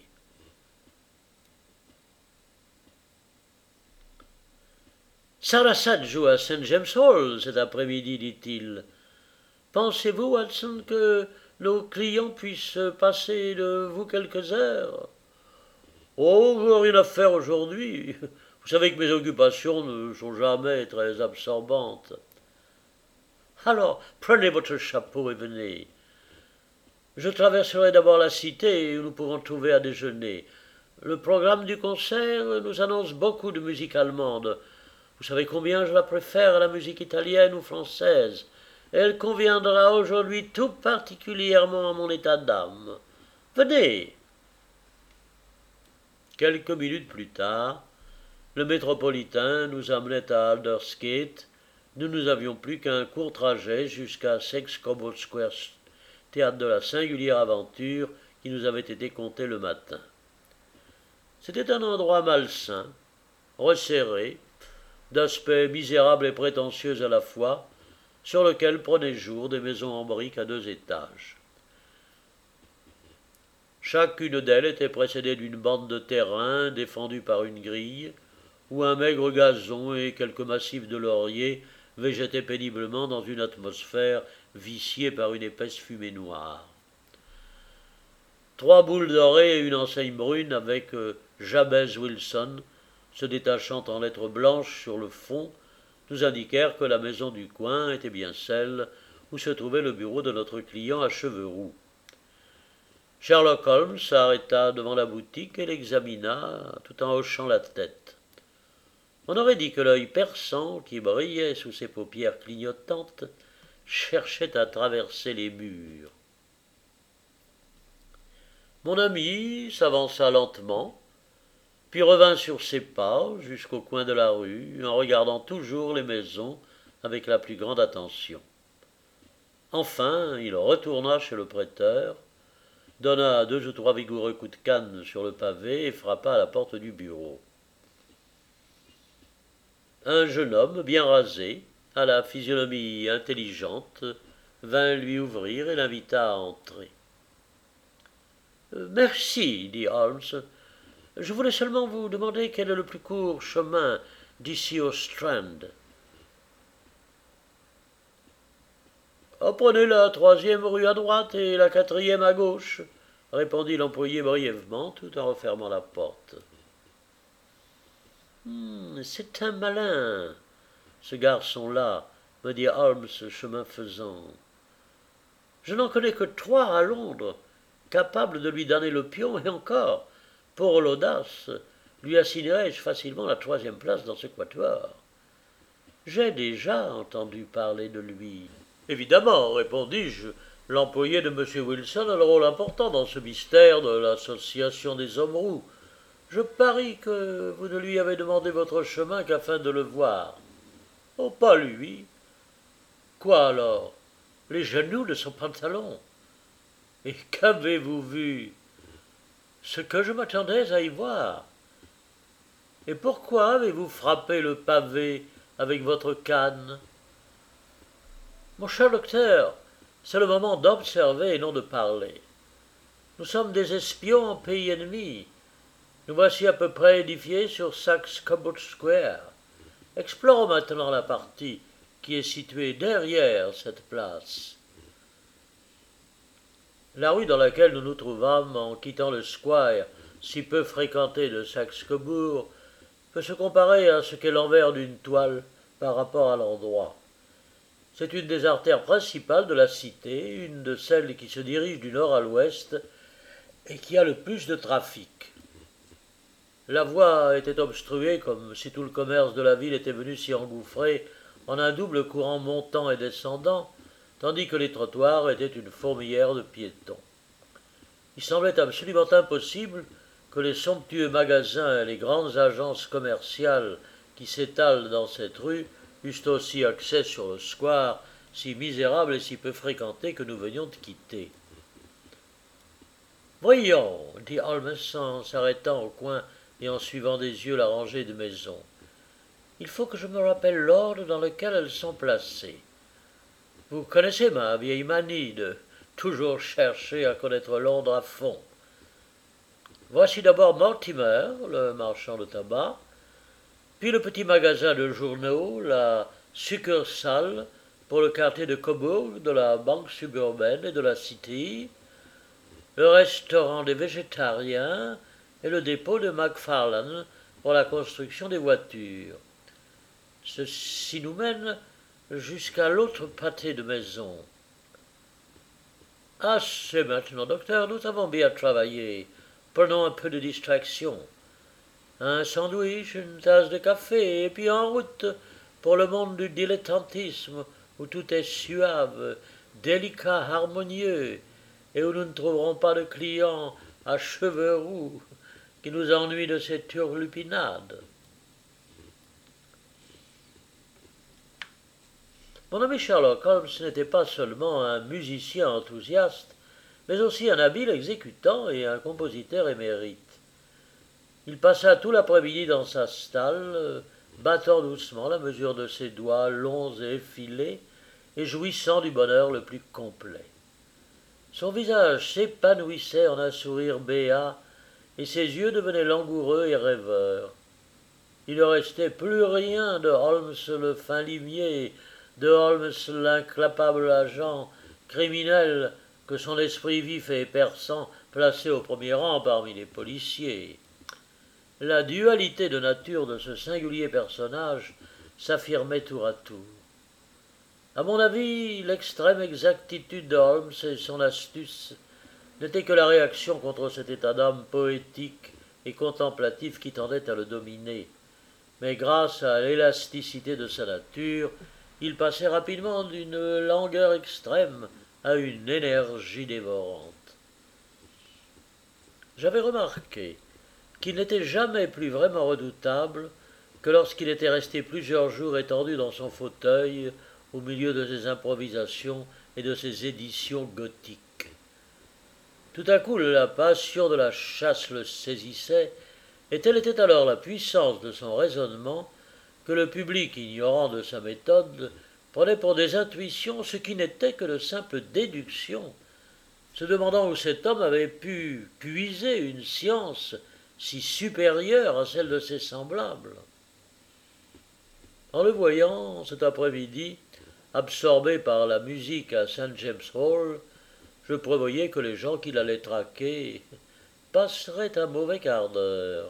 Sarasate joue à Saint James Hall cet après-midi, dit-il. Pensez-vous, Watson, que nos clients puissent passer de vous quelques heures? Oh, je n'ai rien à faire aujourd'hui. Vous savez que mes occupations ne sont jamais très absorbantes. Alors, prenez votre chapeau et venez. Je traverserai d'abord la cité et nous pourrons trouver à déjeuner. Le programme du concert nous annonce beaucoup de musique allemande. Vous savez combien je la préfère à la musique italienne ou française. Elle conviendra aujourd'hui tout particulièrement à mon état d'âme. Venez. Quelques minutes plus tard, le métropolitain nous amenait à Aldersgate. Nous nous avions plus qu'un court trajet jusqu'à Seix Cobble Square, théâtre de la singulière aventure qui nous avait été contée le matin. C'était un endroit malsain, resserré, d'aspect misérable et prétentieux à la fois, sur lequel prenaient jour des maisons en briques à deux étages. Chacune d'elles était précédée d'une bande de terrain défendue par une grille, où un maigre gazon et quelques massifs de lauriers végétaient péniblement dans une atmosphère viciée par une épaisse fumée noire. Trois boules dorées et une enseigne brune avec euh, Jabez Wilson se détachant en lettres blanches sur le fond nous indiquèrent que la maison du coin était bien celle où se trouvait le bureau de notre client à cheveux roux. Sherlock Holmes s'arrêta devant la boutique et l'examina tout en hochant la tête. On aurait dit que l'œil perçant qui brillait sous ses paupières clignotantes cherchait à traverser les murs. Mon ami s'avança lentement, puis revint sur ses pas jusqu'au coin de la rue, en regardant toujours les maisons avec la plus grande attention. Enfin, il retourna chez le prêteur, donna deux ou trois vigoureux coups de canne sur le pavé et frappa à la porte du bureau. Un jeune homme bien rasé, à la physionomie intelligente, vint lui ouvrir et l'invita à entrer. « Merci, dit Holmes. Je voulais seulement vous demander quel est le plus court chemin d'ici au Strand. »« Prenez la troisième rue à droite et la quatrième à gauche, » répondit l'employé brièvement, tout en refermant la porte. Hmm, « C'est un malin, ce garçon-là, » me dit Holmes, chemin faisant. « Je n'en connais que trois à Londres, capables de lui donner le pion, et encore, pour l'audace, lui assignerais-je facilement la troisième place dans ce quatuor. J'ai déjà entendu parler de lui. »« Évidemment, répondis-je, l'employé de M. Wilson a le rôle important dans ce mystère de l'association des hommes roux. Je parie que vous ne lui avez demandé votre chemin qu'afin de le voir. »« Oh, pas lui. »« Quoi alors? Les genoux de son pantalon. »« Et qu'avez-vous vu? » ?»« Ce que je m'attendais à y voir. »« Et pourquoi avez-vous frappé le pavé avec votre canne? » ?»« Mon cher docteur, c'est le moment d'observer et non de parler. Nous sommes des espions en pays ennemi. Nous voici à peu près édifiés sur Saxe Coburg Square. Explorons maintenant la partie qui est située derrière cette place. La rue dans laquelle nous nous trouvâmes en quittant le square si peu fréquenté de Saxe-Cobourg peut se comparer à ce qu'est l'envers d'une toile par rapport à l'endroit. C'est une des artères principales de la cité, une de celles qui se dirigent du nord à l'ouest et qui a le plus de trafic. La voie était obstruée comme si tout le commerce de la ville était venu s'y engouffrer en un double courant montant et descendant, tandis que les trottoirs étaient une fourmilière de piétons. Il semblait absolument impossible que les somptueux magasins et les grandes agences commerciales qui s'étalent dans cette rue eussent aussi accès sur le square, si misérable et si peu fréquenté que nous venions de quitter. « Voyons, » dit Holmes en s'arrêtant au coin et en suivant des yeux la rangée de maisons. « Il faut que je me rappelle l'ordre dans lequel elles sont placées. Vous connaissez ma vieille manie de toujours chercher à connaître Londres à fond. Voici d'abord Mortimer, le marchand de tabac, puis le petit magasin de journaux, la succursale pour le quartier de Cobourg de la Banque suburbaine et de la City, le restaurant des végétariens et le dépôt de Macfarlane pour la construction des voitures. Ceci nous mène jusqu'à l'autre pâté de maison. Assez maintenant, docteur, nous avons bien travaillé. Prenons un peu de distraction. Un sandwich, une tasse de café, et puis en route pour le monde du dilettantisme, où tout est suave, délicat, harmonieux, et où nous ne trouverons pas de clients à cheveux roux qui nous ennuient de ces turlupinades. Mon ami Sherlock Holmes n'était pas seulement un musicien enthousiaste, mais aussi un habile exécutant et un compositeur émérite. Il passa tout l'après-midi dans sa stalle, battant doucement la mesure de ses doigts longs et effilés, et jouissant du bonheur le plus complet. Son visage s'épanouissait en un sourire béat, et ses yeux devenaient langoureux et rêveurs. Il ne restait plus rien de Holmes le fin limier, de Holmes l'incapable agent criminel que son esprit vif et perçant plaçait au premier rang parmi les policiers. La dualité de nature de ce singulier personnage s'affirmait tour à tour. À mon avis, l'extrême exactitude de Holmes et son astuce n'étaient que la réaction contre cet état d'âme poétique et contemplatif qui tendait à le dominer. Mais grâce à l'élasticité de sa nature, il passait rapidement d'une langueur extrême à une énergie dévorante. J'avais remarqué qu'il n'était jamais plus vraiment redoutable que lorsqu'il était resté plusieurs jours étendu dans son fauteuil au milieu de ses improvisations et de ses éditions gothiques. Tout à coup, la passion de la chasse le saisissait, et telle était alors la puissance de son raisonnement que le public, ignorant de sa méthode, prenait pour des intuitions ce qui n'était que de simples déductions, se demandant où cet homme avait pu puiser une science si supérieure à celle de ses semblables. En le voyant cet après-midi, absorbé par la musique à Saint James Hall, je prévoyais que les gens qu'il allait traquer passeraient un mauvais quart d'heure.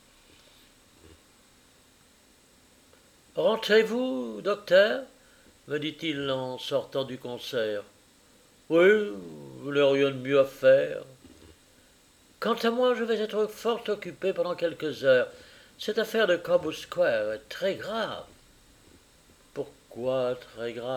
« Rentrez-vous, docteur ?» me dit-il en sortant du concert. « Oui, je n'ai rien de mieux à faire. »« Quant à moi, je vais être fort occupé pendant quelques heures. Cette affaire de Cobb Square est très grave. » »« Pourquoi très grave ?»«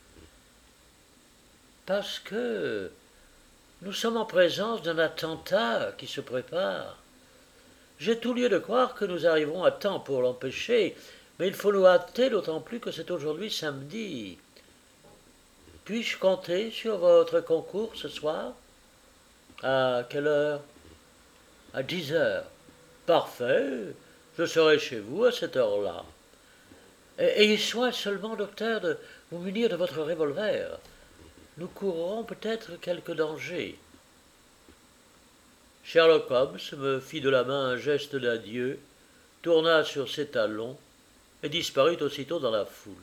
Parce que nous sommes en présence d'un attentat qui se prépare. J'ai tout lieu de croire que nous arriverons à temps pour l'empêcher, mais il faut nous hâter, d'autant plus que c'est aujourd'hui samedi. Puis-je compter sur votre concours ce soir ? À quelle heure ? À dix heures. Parfait, je serai chez vous à cette heure-là. Ayez soin seulement, docteur, de vous munir de votre revolver. Nous courrons peut-être quelque danger. Sherlock Holmes me fit de la main un geste d'adieu, tourna sur ses talons et disparut aussitôt dans la foule.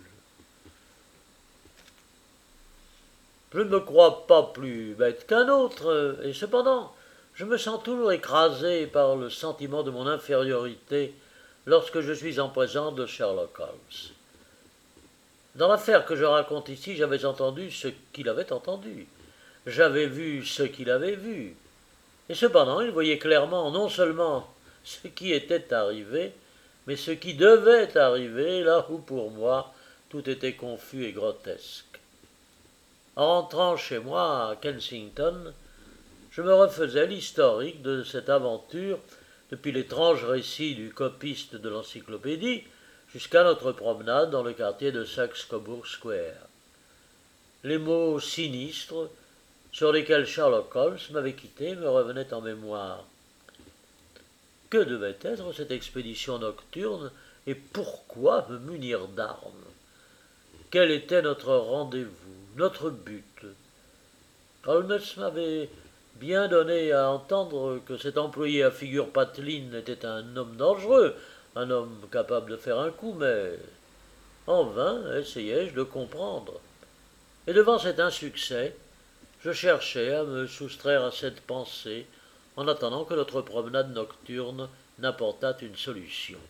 Je ne me crois pas plus bête qu'un autre, et cependant, je me sens toujours écrasé par le sentiment de mon infériorité lorsque je suis en présence de Sherlock Holmes. Dans l'affaire que je raconte ici, j'avais entendu ce qu'il avait entendu. J'avais vu ce qu'il avait vu. Et cependant, il voyait clairement non seulement ce qui était arrivé, mais ce qui devait arriver, là où pour moi tout était confus et grotesque. En rentrant chez moi à Kensington, je me refaisais l'historique de cette aventure depuis l'étrange récit du copiste de l'encyclopédie jusqu'à notre promenade dans le quartier de Saxe-Coburg Square. Les mots sinistres sur lesquels Sherlock Holmes m'avait quitté me revenaient en mémoire. Que devait être cette expédition nocturne et pourquoi me munir d'armes ? Quel était notre rendez-vous, notre but ? Holmes m'avait bien donné à entendre que cet employé à figure pateline était un homme dangereux, un homme capable de faire un coup, mais en vain essayai-je de comprendre. Et devant cet insuccès, je cherchais à me soustraire à cette pensée en attendant que notre promenade nocturne n'apportât une solution.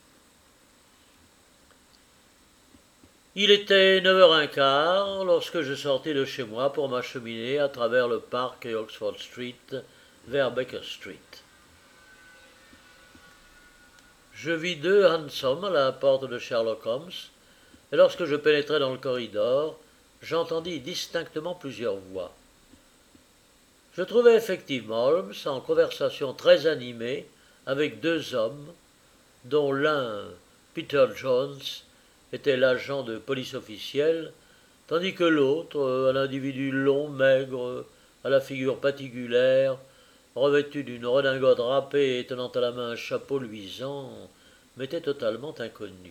Il était neuf heures quinze lorsque je sortis de chez moi pour m'acheminer à travers le parc et Oxford Street vers Baker Street. Je vis deux hansoms à la porte de Sherlock Holmes, et lorsque je pénétrai dans le corridor, j'entendis distinctement plusieurs voix. Je trouvai effectivement Holmes en conversation très animée avec deux hommes, dont l'un, Peter Jones, était l'agent de police officielle, tandis que l'autre, un individu long, maigre, à la figure patibulaire, revêtu d'une redingote râpée et tenant à la main un chapeau luisant, m'était totalement inconnu.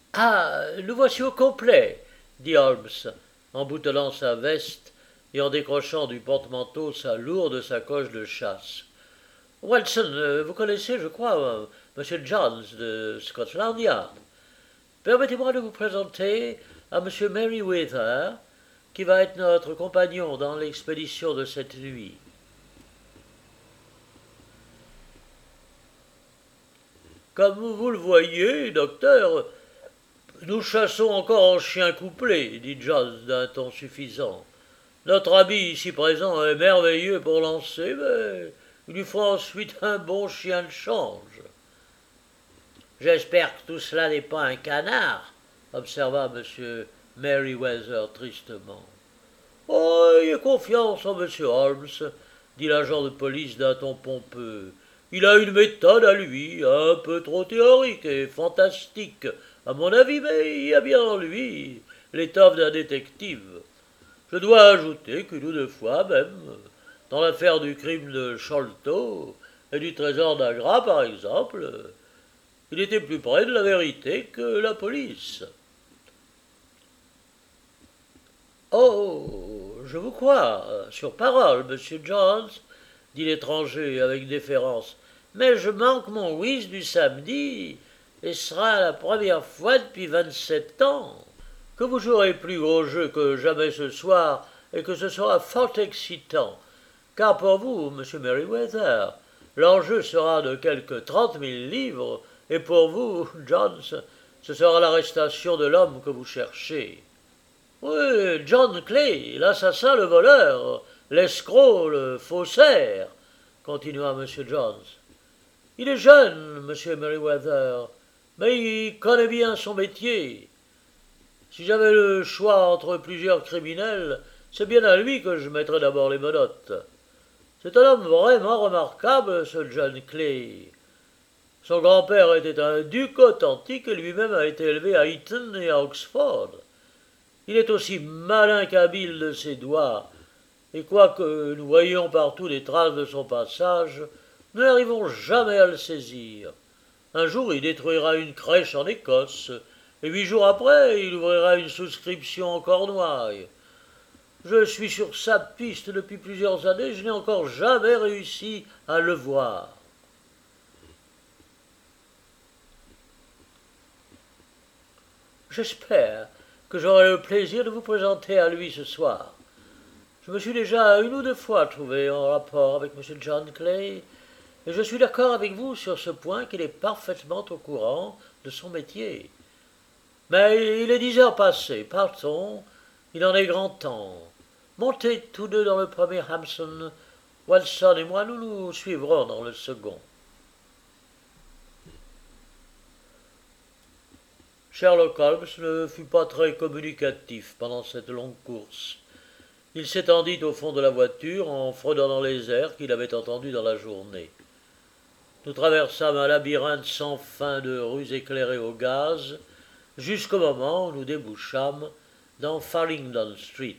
Ah, nous voici au complet, dit Holmes, en boutonnant sa veste et en décrochant du porte-manteau sa lourde sacoche de chasse. Watson, euh, vous connaissez, je crois, euh, Monsieur Johns de Scotland Yard. Permettez-moi de vous présenter à Monsieur Merryweather, qui va être notre compagnon dans l'expédition de cette nuit. Comme vous le voyez, docteur, nous chassons encore en chien couplé, dit Johns d'un ton suffisant. Notre ami ici présent est merveilleux pour lancer, mais il lui faut ensuite un bon chien de change. J'espère que tout cela n'est pas un canard, observa M. Merryweather tristement. Oh, ayez confiance en M. Holmes, dit l'agent de police d'un ton pompeux. Il a une méthode à lui, un peu trop théorique et fantastique, à mon avis, mais il y a bien en lui l'étoffe d'un détective. Je dois ajouter qu'une ou deux fois même, dans l'affaire du crime de Sholto et du trésor d'Agra, par exemple, il était plus près de la vérité que la police. Oh, je vous crois, sur parole, monsieur Jones, dit l'étranger avec déférence, mais je manque mon whist du samedi, et ce sera la première fois depuis vingt-sept ans que vous jouerez plus au jeu que jamais ce soir, et que ce sera fort excitant, car pour vous, monsieur Merryweather, l'enjeu sera de quelque trente mille livres, et pour vous, Jones, ce sera l'arrestation de l'homme que vous cherchez. Oui, John Clay, l'assassin, le voleur, l'escroc, le faussaire, continua M. Jones. Il est jeune, M. Merryweather, mais il connaît bien son métier. Si j'avais le choix entre plusieurs criminels, c'est bien à lui que je mettrais d'abord les menottes. C'est un homme vraiment remarquable, ce John Clay. Son grand-père était un duc authentique et lui-même a été élevé à Eton et à Oxford. Il est aussi malin qu'habile de ses doigts, et quoique nous voyions partout des traces de son passage, nous n'arrivons jamais à le saisir. Un jour, il détruira une crèche en Écosse, et huit jours après, il ouvrira une souscription en Cornouailles. Je suis sur sa piste depuis plusieurs années, je n'ai encore jamais réussi à le voir. J'espère que j'aurai le plaisir de vous présenter à lui ce soir. Je me suis déjà une ou deux fois trouvé en rapport avec M. John Clay, et je suis d'accord avec vous sur ce point qu'il est parfaitement au courant de son métier. Mais il est dix heures passées, partons, il en est grand temps. Montez tous deux dans le premier Hampson, Watson et moi, nous nous suivrons dans le second. Sherlock Holmes ne fut pas très communicatif pendant cette longue course. Il s'étendit au fond de la voiture en fredonnant les airs qu'il avait entendus dans la journée. Nous traversâmes un labyrinthe sans fin de rues éclairées au gaz, jusqu'au moment où nous débouchâmes dans Farringdon Street.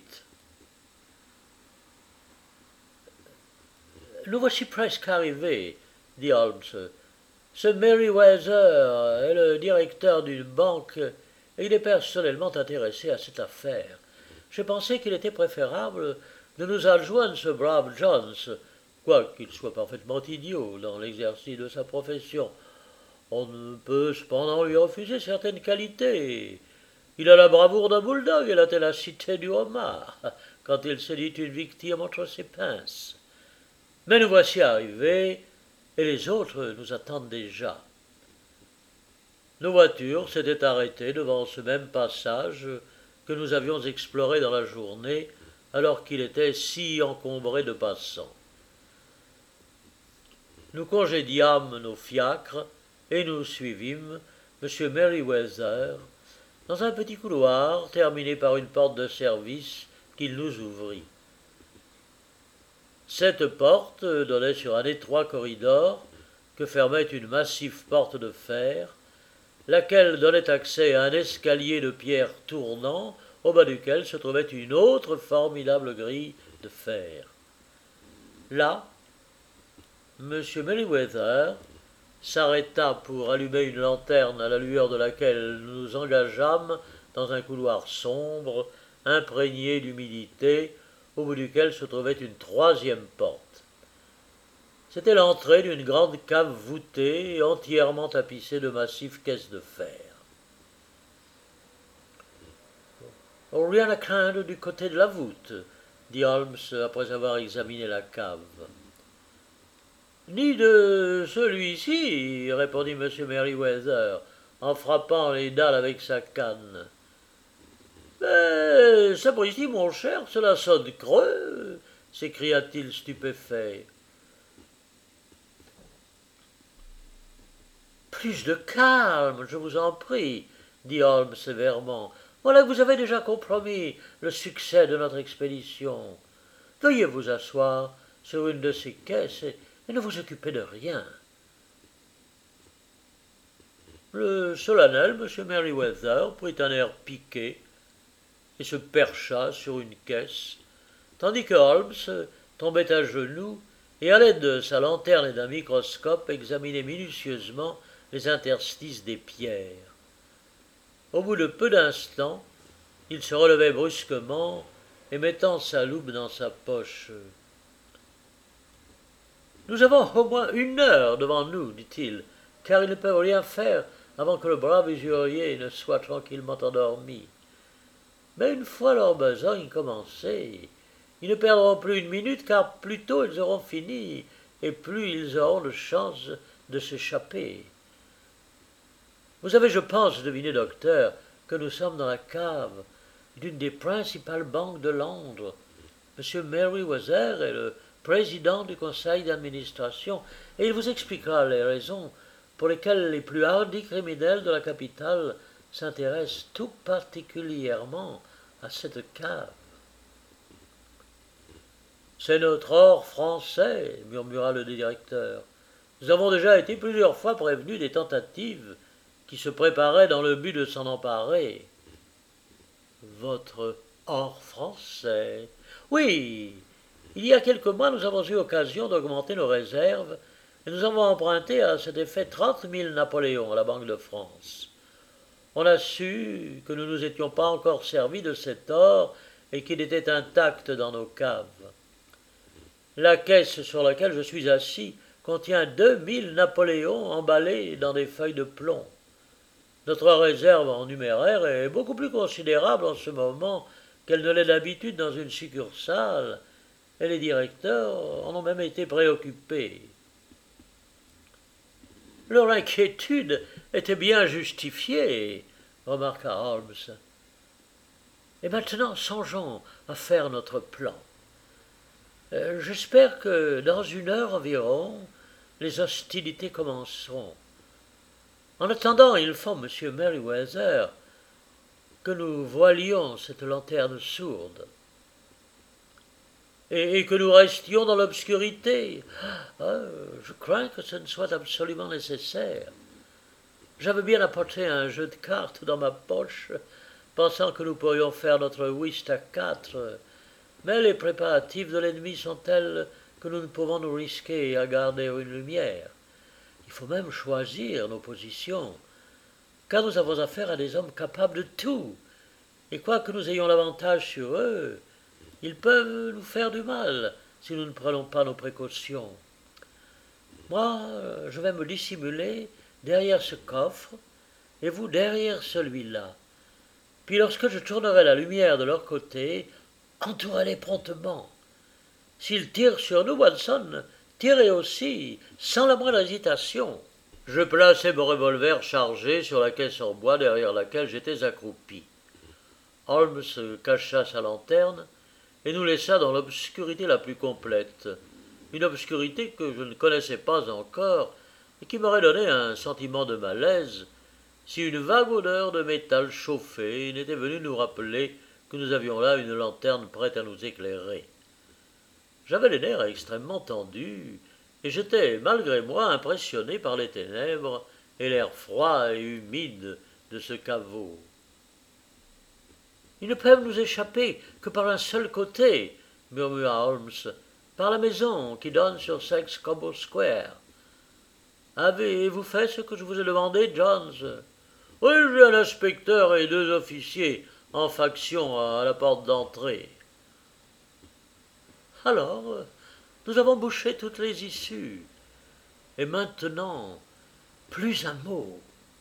« Nous voici presque arrivés, dit Holmes. Ce Merryweather est le directeur d'une banque et il est personnellement intéressé à cette affaire. J'ai pensé qu'il était préférable de nous adjoindre ce brave Jones, quoiqu'il soit parfaitement idiot dans l'exercice de sa profession. On ne peut cependant lui refuser certaines qualités. Il a la bravoure d'un bulldog et la ténacité du homard, quand il se dit une victime entre ses pinces. Mais nous voici arrivés, et les autres nous attendent déjà. » Nos voitures s'étaient arrêtées devant ce même passage que nous avions exploré dans la journée, alors qu'il était si encombré de passants. Nous congédiâmes nos fiacres et nous suivîmes M. Merryweather dans un petit couloir terminé par une porte de service qu'il nous ouvrit. Cette porte donnait sur un étroit corridor que fermait une massive porte de fer, laquelle donnait accès à un escalier de pierre tournant, au bas duquel se trouvait une autre formidable grille de fer. Là, M. Merryweather s'arrêta pour allumer une lanterne à la lueur de laquelle nous nous engageâmes dans un couloir sombre, imprégné d'humidité, au bout duquel se trouvait une troisième porte. C'était l'entrée d'une grande cave voûtée et entièrement tapissée de massives caisses de fer. Oh, rien à craindre du côté de la voûte, dit Holmes après avoir examiné la cave. Ni de celui-ci, répondit M. Merryweather, en frappant les dalles avec sa canne. Mais sapristi, mon cher, cela sonne creux, s'écria-t-il stupéfait. Plus de calme, je vous en prie, dit Holmes sévèrement. Voilà que vous avez déjà compromis le succès de notre expédition. Veuillez vous asseoir sur une de ces caisses et, et ne vous occupez de rien. Le solennel M. Merryweather prit un air piqué et se percha sur une caisse, tandis que Holmes tombait à genoux et à l'aide de sa lanterne et d'un microscope examinait minutieusement les interstices des pierres. Au bout de peu d'instants, il se relevait brusquement et mettant sa loupe dans sa poche. « Nous avons au moins une heure devant nous, dit-il, car ils ne peuvent rien faire avant que le brave usurier ne soit tranquillement endormi. Mais une fois leur besogne commencée, ils ne perdront plus une minute, car plus tôt ils auront fini, et plus ils auront de chances de s'échapper. Vous avez, je pense, deviné, docteur, que nous sommes dans la cave d'une des principales banques de Londres. M. Merryweather est le président du conseil d'administration, et il vous expliquera les raisons pour lesquelles les plus hardis criminels de la capitale s'intéressent tout particulièrement à cette cave. « C'est notre or français, murmura le directeur. Nous avons déjà été plusieurs fois prévenus des tentatives qui se préparaient dans le but de s'en emparer. »« Votre or français ?»« Oui, il y a quelques mois, nous avons eu occasion d'augmenter nos réserves et nous avons emprunté à cet effet trente mille Napoléons à la Banque de France. On a su que nous ne nous étions pas encore servis de cet or et qu'il était intact dans nos caves. La caisse sur laquelle je suis assis contient deux mille Napoléons emballés dans des feuilles de plomb. Notre réserve en numéraire est beaucoup plus considérable en ce moment qu'elle ne l'est d'habitude dans une succursale, et les directeurs en ont même été préoccupés. Leur inquiétude était bien justifiée, remarqua Holmes. Et maintenant, songeons à faire notre plan. Euh, j'espère que dans une heure environ, les hostilités commenceront. En attendant, il faut, M. Merryweather, que nous voilions cette lanterne sourde et, et que nous restions dans l'obscurité. Ah, je crains que ce ne soit absolument nécessaire. J'avais bien apporté un jeu de cartes dans ma poche, pensant que nous pourrions faire notre whist à quatre, mais les préparatifs de l'ennemi sont tels que nous ne pouvons nous risquer à garder une lumière. Il faut même choisir nos positions, car nous avons affaire à des hommes capables de tout, et quoique nous ayons l'avantage sur eux, ils peuvent nous faire du mal si nous ne prenons pas nos précautions. Moi, je vais me dissimuler derrière ce coffre, et vous derrière celui-là. Puis lorsque je tournerai la lumière de leur côté, entourez-les promptement. S'ils tirent sur nous, Watson, tirez aussi, sans la moindre hésitation. Je plaçai mon revolver chargé sur la caisse en bois derrière laquelle j'étais accroupi. Holmes cacha sa lanterne et nous laissa dans l'obscurité la plus complète, une obscurité que je ne connaissais pas encore et qui m'aurait donné un sentiment de malaise si une vague odeur de métal chauffé n'était venue nous rappeler que nous avions là une lanterne prête à nous éclairer. J'avais les nerfs extrêmement tendus, et j'étais, malgré moi, impressionné par les ténèbres et l'air froid et humide de ce caveau. « Ils ne peuvent nous échapper que par un seul côté, » murmura Holmes, « par la maison qui donne sur Sexcobo Square. » Avez-vous fait ce que je vous ai demandé, Jones? Oui, j'ai un inspecteur et deux officiers en faction à la porte d'entrée. Alors, nous avons bouché toutes les issues. Et maintenant, plus un mot.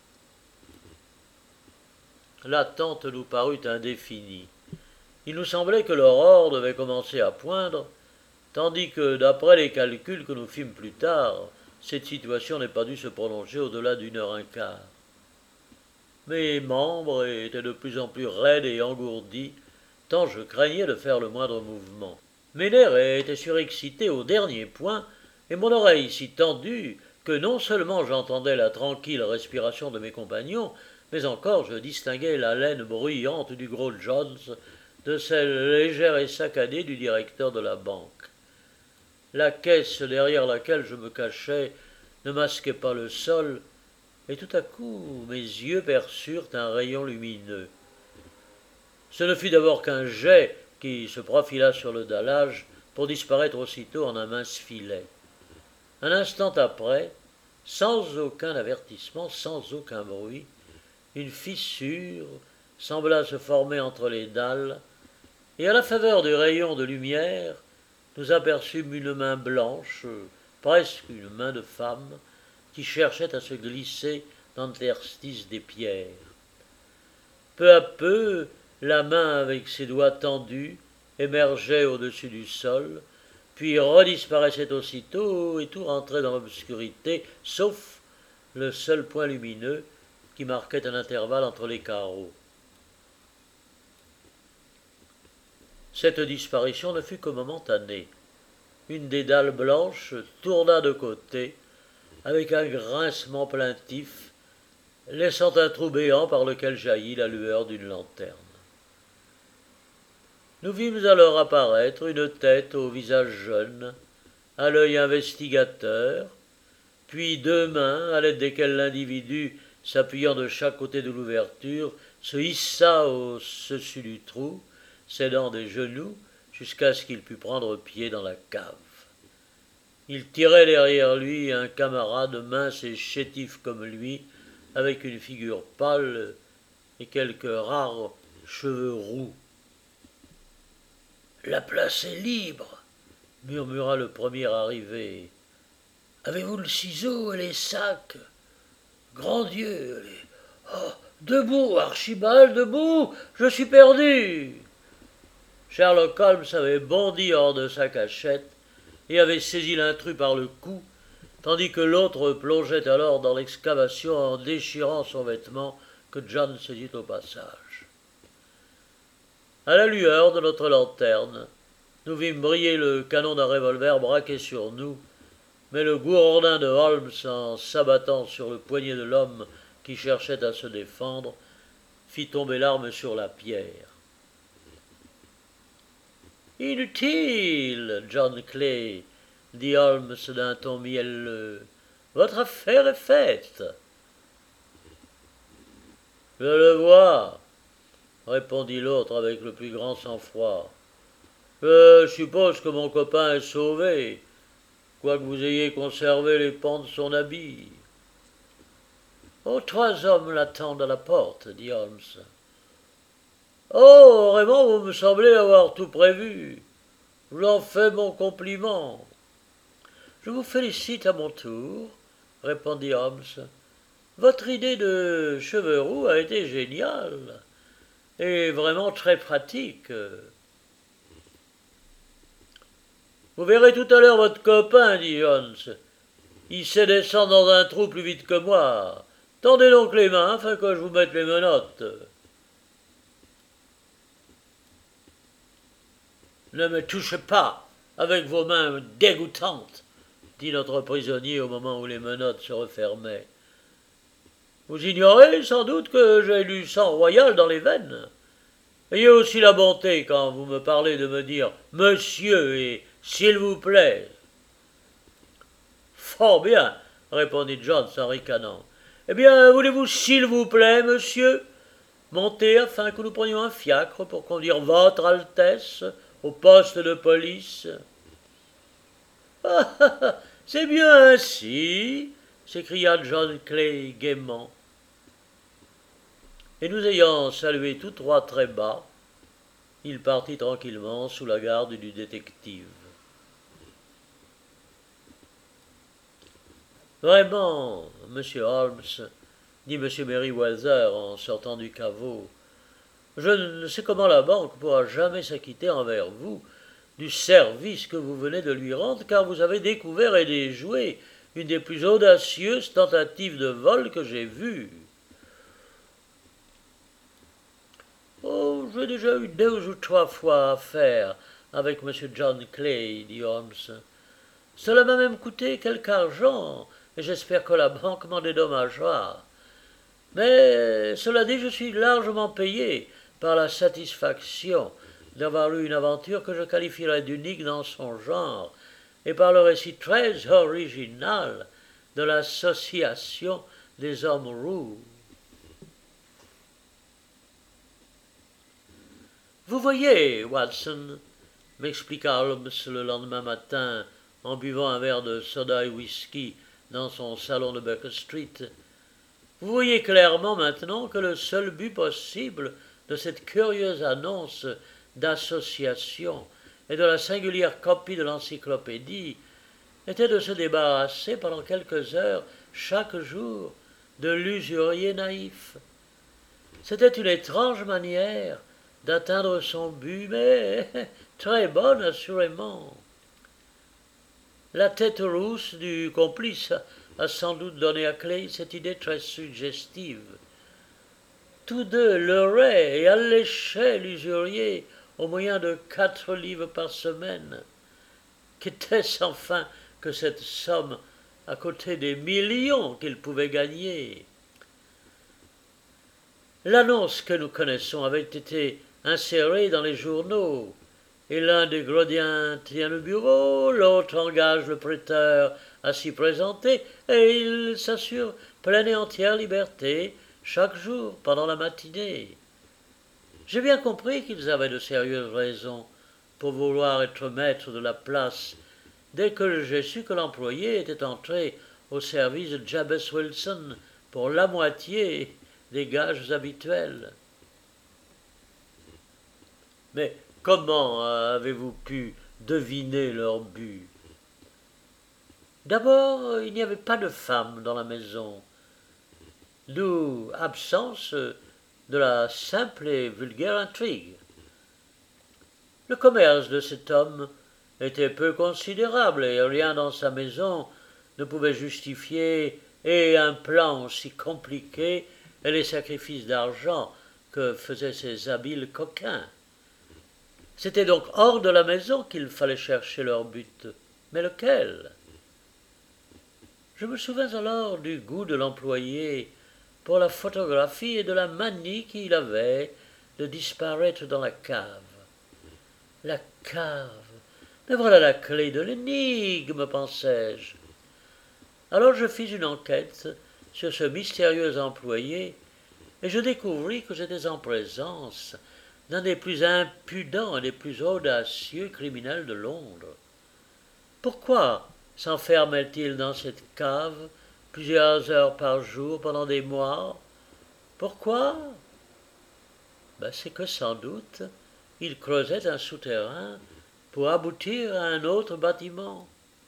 L'attente nous parut indéfinie. Il nous semblait que l'aurore devait commencer à poindre, tandis que, d'après les calculs que nous fîmes plus tard, cette situation n'ait pas dû se prolonger au-delà d'une heure un quart. Mes membres étaient de plus en plus raides et engourdis, tant je craignais de faire le moindre mouvement. Mes nerfs étaient surexcités au dernier point, et mon oreille si tendue que non seulement j'entendais la tranquille respiration de mes compagnons, mais encore je distinguais l'haleine bruyante du gros Jones de celle légère et saccadée du directeur de la banque. La caisse derrière laquelle je me cachais ne masquait pas le sol, et tout à coup mes yeux perçurent un rayon lumineux. Ce ne fut d'abord qu'un jet qui se profila sur le dallage pour disparaître aussitôt en un mince filet. Un instant après, sans aucun avertissement, sans aucun bruit, une fissure sembla se former entre les dalles, et à la faveur des rayons de lumière, nous aperçûmes une main blanche, presque une main de femme, qui cherchait à se glisser dans l'interstice des pierres. Peu à peu, la main avec ses doigts tendus émergeait au-dessus du sol, puis redisparaissait aussitôt et tout rentrait dans l'obscurité, sauf le seul point lumineux qui marquait un intervalle entre les carreaux. Cette disparition ne fut que momentanée. Une des dalles blanches tourna de côté, avec un grincement plaintif, laissant un trou béant par lequel jaillit la lueur d'une lanterne. Nous vîmes alors apparaître une tête au visage jeune, à l'œil investigateur, puis deux mains à l'aide desquelles l'individu, s'appuyant de chaque côté de l'ouverture, se hissa au-dessus du trou, s'aidant des genoux jusqu'à ce qu'il pût prendre pied dans la cave. Il tirait derrière lui un camarade mince et chétif comme lui, avec une figure pâle et quelques rares cheveux roux. « La place est libre, » murmura le premier arrivé. « Avez-vous le ciseau et les sacs? Grand Dieu, les... Oh, debout, Archibald, debout, je suis perdu !» Sherlock Holmes avait bondi hors de sa cachette et avait saisi l'intrus par le cou, tandis que l'autre plongeait alors dans l'excavation en déchirant son vêtement que John saisit au passage. À la lueur de notre lanterne, nous vîmes briller le canon d'un revolver braqué sur nous, mais le gourdin de Holmes, en s'abattant sur le poignet de l'homme qui cherchait à se défendre, fit tomber l'arme sur la pierre. « Inutile, John Clay, » dit Holmes d'un ton mielleux. « Votre affaire est faite. »« Je le vois, » répondit l'autre avec le plus grand sang-froid. « Je suppose que mon copain est sauvé, quoique vous ayez conservé les pans de son habit. »« Oh, trois hommes l'attendent à la porte, » dit Holmes. « Oh, Raymond, vous me semblez avoir tout prévu. Je vous en fais mon compliment. »« Je vous félicite à mon tour, » répondit Holmes. « Votre idée de cheveux roux a été géniale et vraiment très pratique. » « Vous verrez tout à l'heure votre copain, » dit Holmes. « Il sait descendre dans un trou plus vite que moi. Tendez donc les mains afin que je vous mette les menottes. » « Ne me touchez pas avec vos mains dégoûtantes, » dit notre prisonnier au moment où les menottes se refermaient. « Vous ignorez sans doute que j'ai du sang royal dans les veines. Ayez aussi la bonté, quand vous me parlez, de me dire « monsieur » et « s'il vous plaît ». « Fort bien, » répondit John en ricanant. « Eh bien, voulez-vous, s'il vous plaît, monsieur, monter afin que nous prenions un fiacre pour conduire votre Altesse au poste de police? »« Ah, ah, ah, c'est bien ainsi, s'écria John Clay gaiement. Et nous ayant salué tous trois très bas, il partit tranquillement sous la garde du détective. Vraiment, monsieur Holmes, dit monsieur Merryweather en sortant du caveau, je ne sais comment la banque pourra jamais s'acquitter envers vous du service que vous venez de lui rendre, car vous avez découvert et déjoué une des plus audacieuses tentatives de vol que j'ai vues. Oh, j'ai déjà eu deux ou trois fois affaire avec M. John Clay, dit Holmes. Cela m'a même coûté quelque argent, et j'espère que la banque m'en dédommagera. Mais, cela dit, je suis largement payé par la satisfaction d'avoir eu une aventure que je qualifierais d'unique dans son genre, et par le récit très original de l'association des hommes roux. Vous voyez, Watson, m'expliqua Holmes le lendemain matin en buvant un verre de soda et whisky dans son salon de Baker Street, vous voyez clairement maintenant que le seul but possible de cette curieuse annonce d'association et de la singulière copie de l'encyclopédie était de se débarrasser pendant quelques heures chaque jour de l'usurier naïf. C'était une étrange manière d'atteindre son but, mais très bonne assurément. La tête rousse du complice a sans doute donné à Clay cette idée très suggestive. Tous deux leurraient et alléchaient l'usurier au moyen de quatre livres par semaine. Qu'était-ce enfin que cette somme à côté des millions qu'ils pouvaient gagner? L'annonce que nous connaissons avait été insérée dans les journaux, et l'un des Grodiens tient le bureau, l'autre engage le prêteur à s'y présenter, et il s'assure pleine et entière liberté chaque jour pendant la matinée. J'ai bien compris qu'ils avaient de sérieuses raisons pour vouloir être maîtres de la place dès que j'ai su que l'employé était entré au service de Jabez Wilson pour la moitié des gages habituels. Mais comment avez-vous pu deviner leur but? D'abord, il n'y avait pas de femme dans la maison, d'où absence de la simple et vulgaire intrigue. Le commerce de cet homme était peu considérable et rien dans sa maison ne pouvait justifier et un plan aussi compliqué et les sacrifices d'argent que faisaient ces habiles coquins. C'était donc hors de la maison qu'il fallait chercher leur but. Mais lequel? Je me souviens alors du goût de l'employé pour la photographie et de la manie qu'il avait de disparaître dans la cave. La cave. Mais voilà la clé de l'énigme, pensai-je. Alors je fis une enquête sur ce mystérieux employé, et je découvris que j'étais en présence d'un des plus impudents et des plus audacieux criminels de Londres. Pourquoi s'enfermait-il dans cette cave plusieurs heures par jour pendant des mois? Pourquoi? Ben, c'est que sans doute il creusait un souterrain pour aboutir à un autre bâtiment.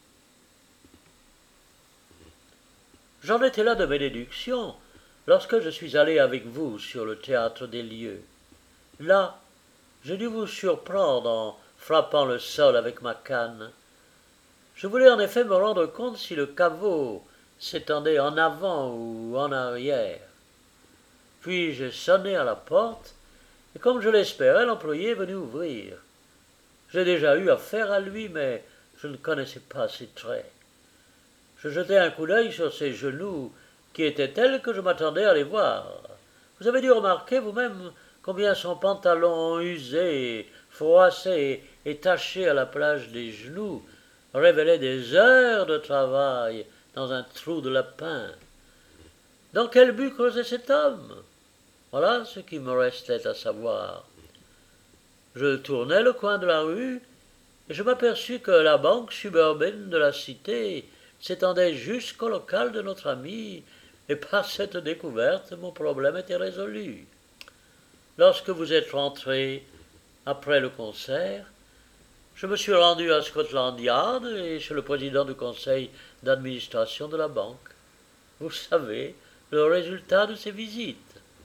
J'en étais là de mes déductions lorsque je suis allé avec vous sur le théâtre des lieux. Là, j'ai dû vous surprendre en frappant le sol avec ma canne. Je voulais en effet me rendre compte si le caveau s'étendait en avant ou en arrière. Puis j'ai sonné à la porte, et comme je l'espérais, l'employé est venu ouvrir. J'ai déjà eu affaire à lui, mais je ne connaissais pas ses traits. Je jetai un coup d'œil sur ses genoux, qui étaient tels que je m'attendais à les voir. Vous avez dû remarquer vous-même combien son pantalon usé, froissé et taché à la plage des genoux révélait des heures de travail dans un trou de lapin. Dans quel but creusait cet homme? Voilà ce qui me restait à savoir. Je tournai le coin de la rue et je m'aperçus que la banque suburbaine de la cité s'étendait jusqu'au local de notre ami, et par cette découverte, mon problème était résolu. Lorsque vous êtes rentré après le concert, je me suis rendu à Scotland Yard et chez le président du conseil d'administration de la banque. Vous savez le résultat de ces visites.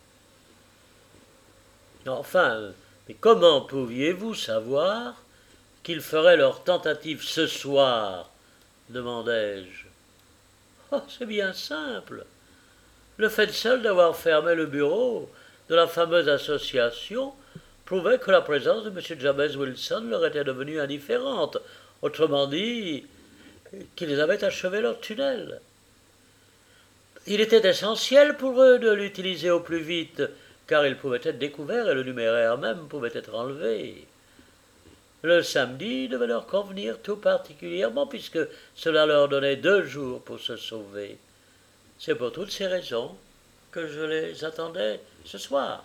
Enfin, mais comment pouviez-vous savoir qu'ils feraient leur tentative ce soir demandai-je. Oh, c'est bien simple. Le fait seul d'avoir fermé le bureau de la fameuse association prouvait que la présence de M. Jabez Wilson leur était devenue indifférente. Autrement dit, qu'ils avaient achevé leur tunnel. Il était essentiel pour eux de l'utiliser au plus vite, car il pouvait être découvert et le numéraire même pouvait être enlevé. Le samedi devait leur convenir tout particulièrement, puisque cela leur donnait deux jours pour se sauver. C'est pour toutes ces raisons que je les attendais ce soir.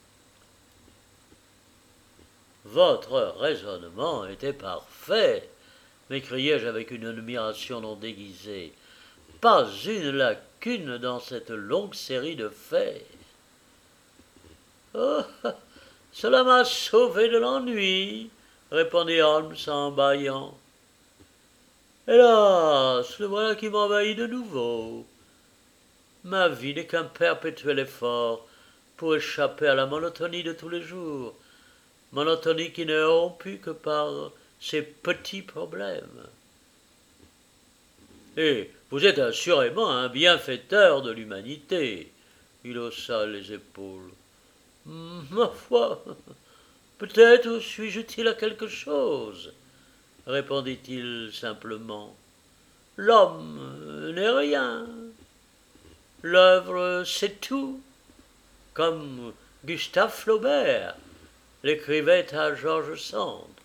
Votre raisonnement était parfait, m'écriai-je avec une admiration non déguisée. Pas une lacune dans cette longue série de faits. Oh, cela m'a sauvé de l'ennui, répondit Holmes en bâillant. Hélas, le voilà qui m'envahit de nouveau. Ma vie n'est qu'un perpétuel effort pour échapper à la monotonie de tous les jours, monotonie qui n'est rompue que par ces petits problèmes. Et vous êtes assurément un bienfaiteur de l'humanité. Il haussa les épaules. Ma foi, peut-être suis-je utile à quelque chose, répondit-il simplement. L'homme n'est rien. L'œuvre, c'est tout, comme Gustave Flaubert l'écrivait à George Sand.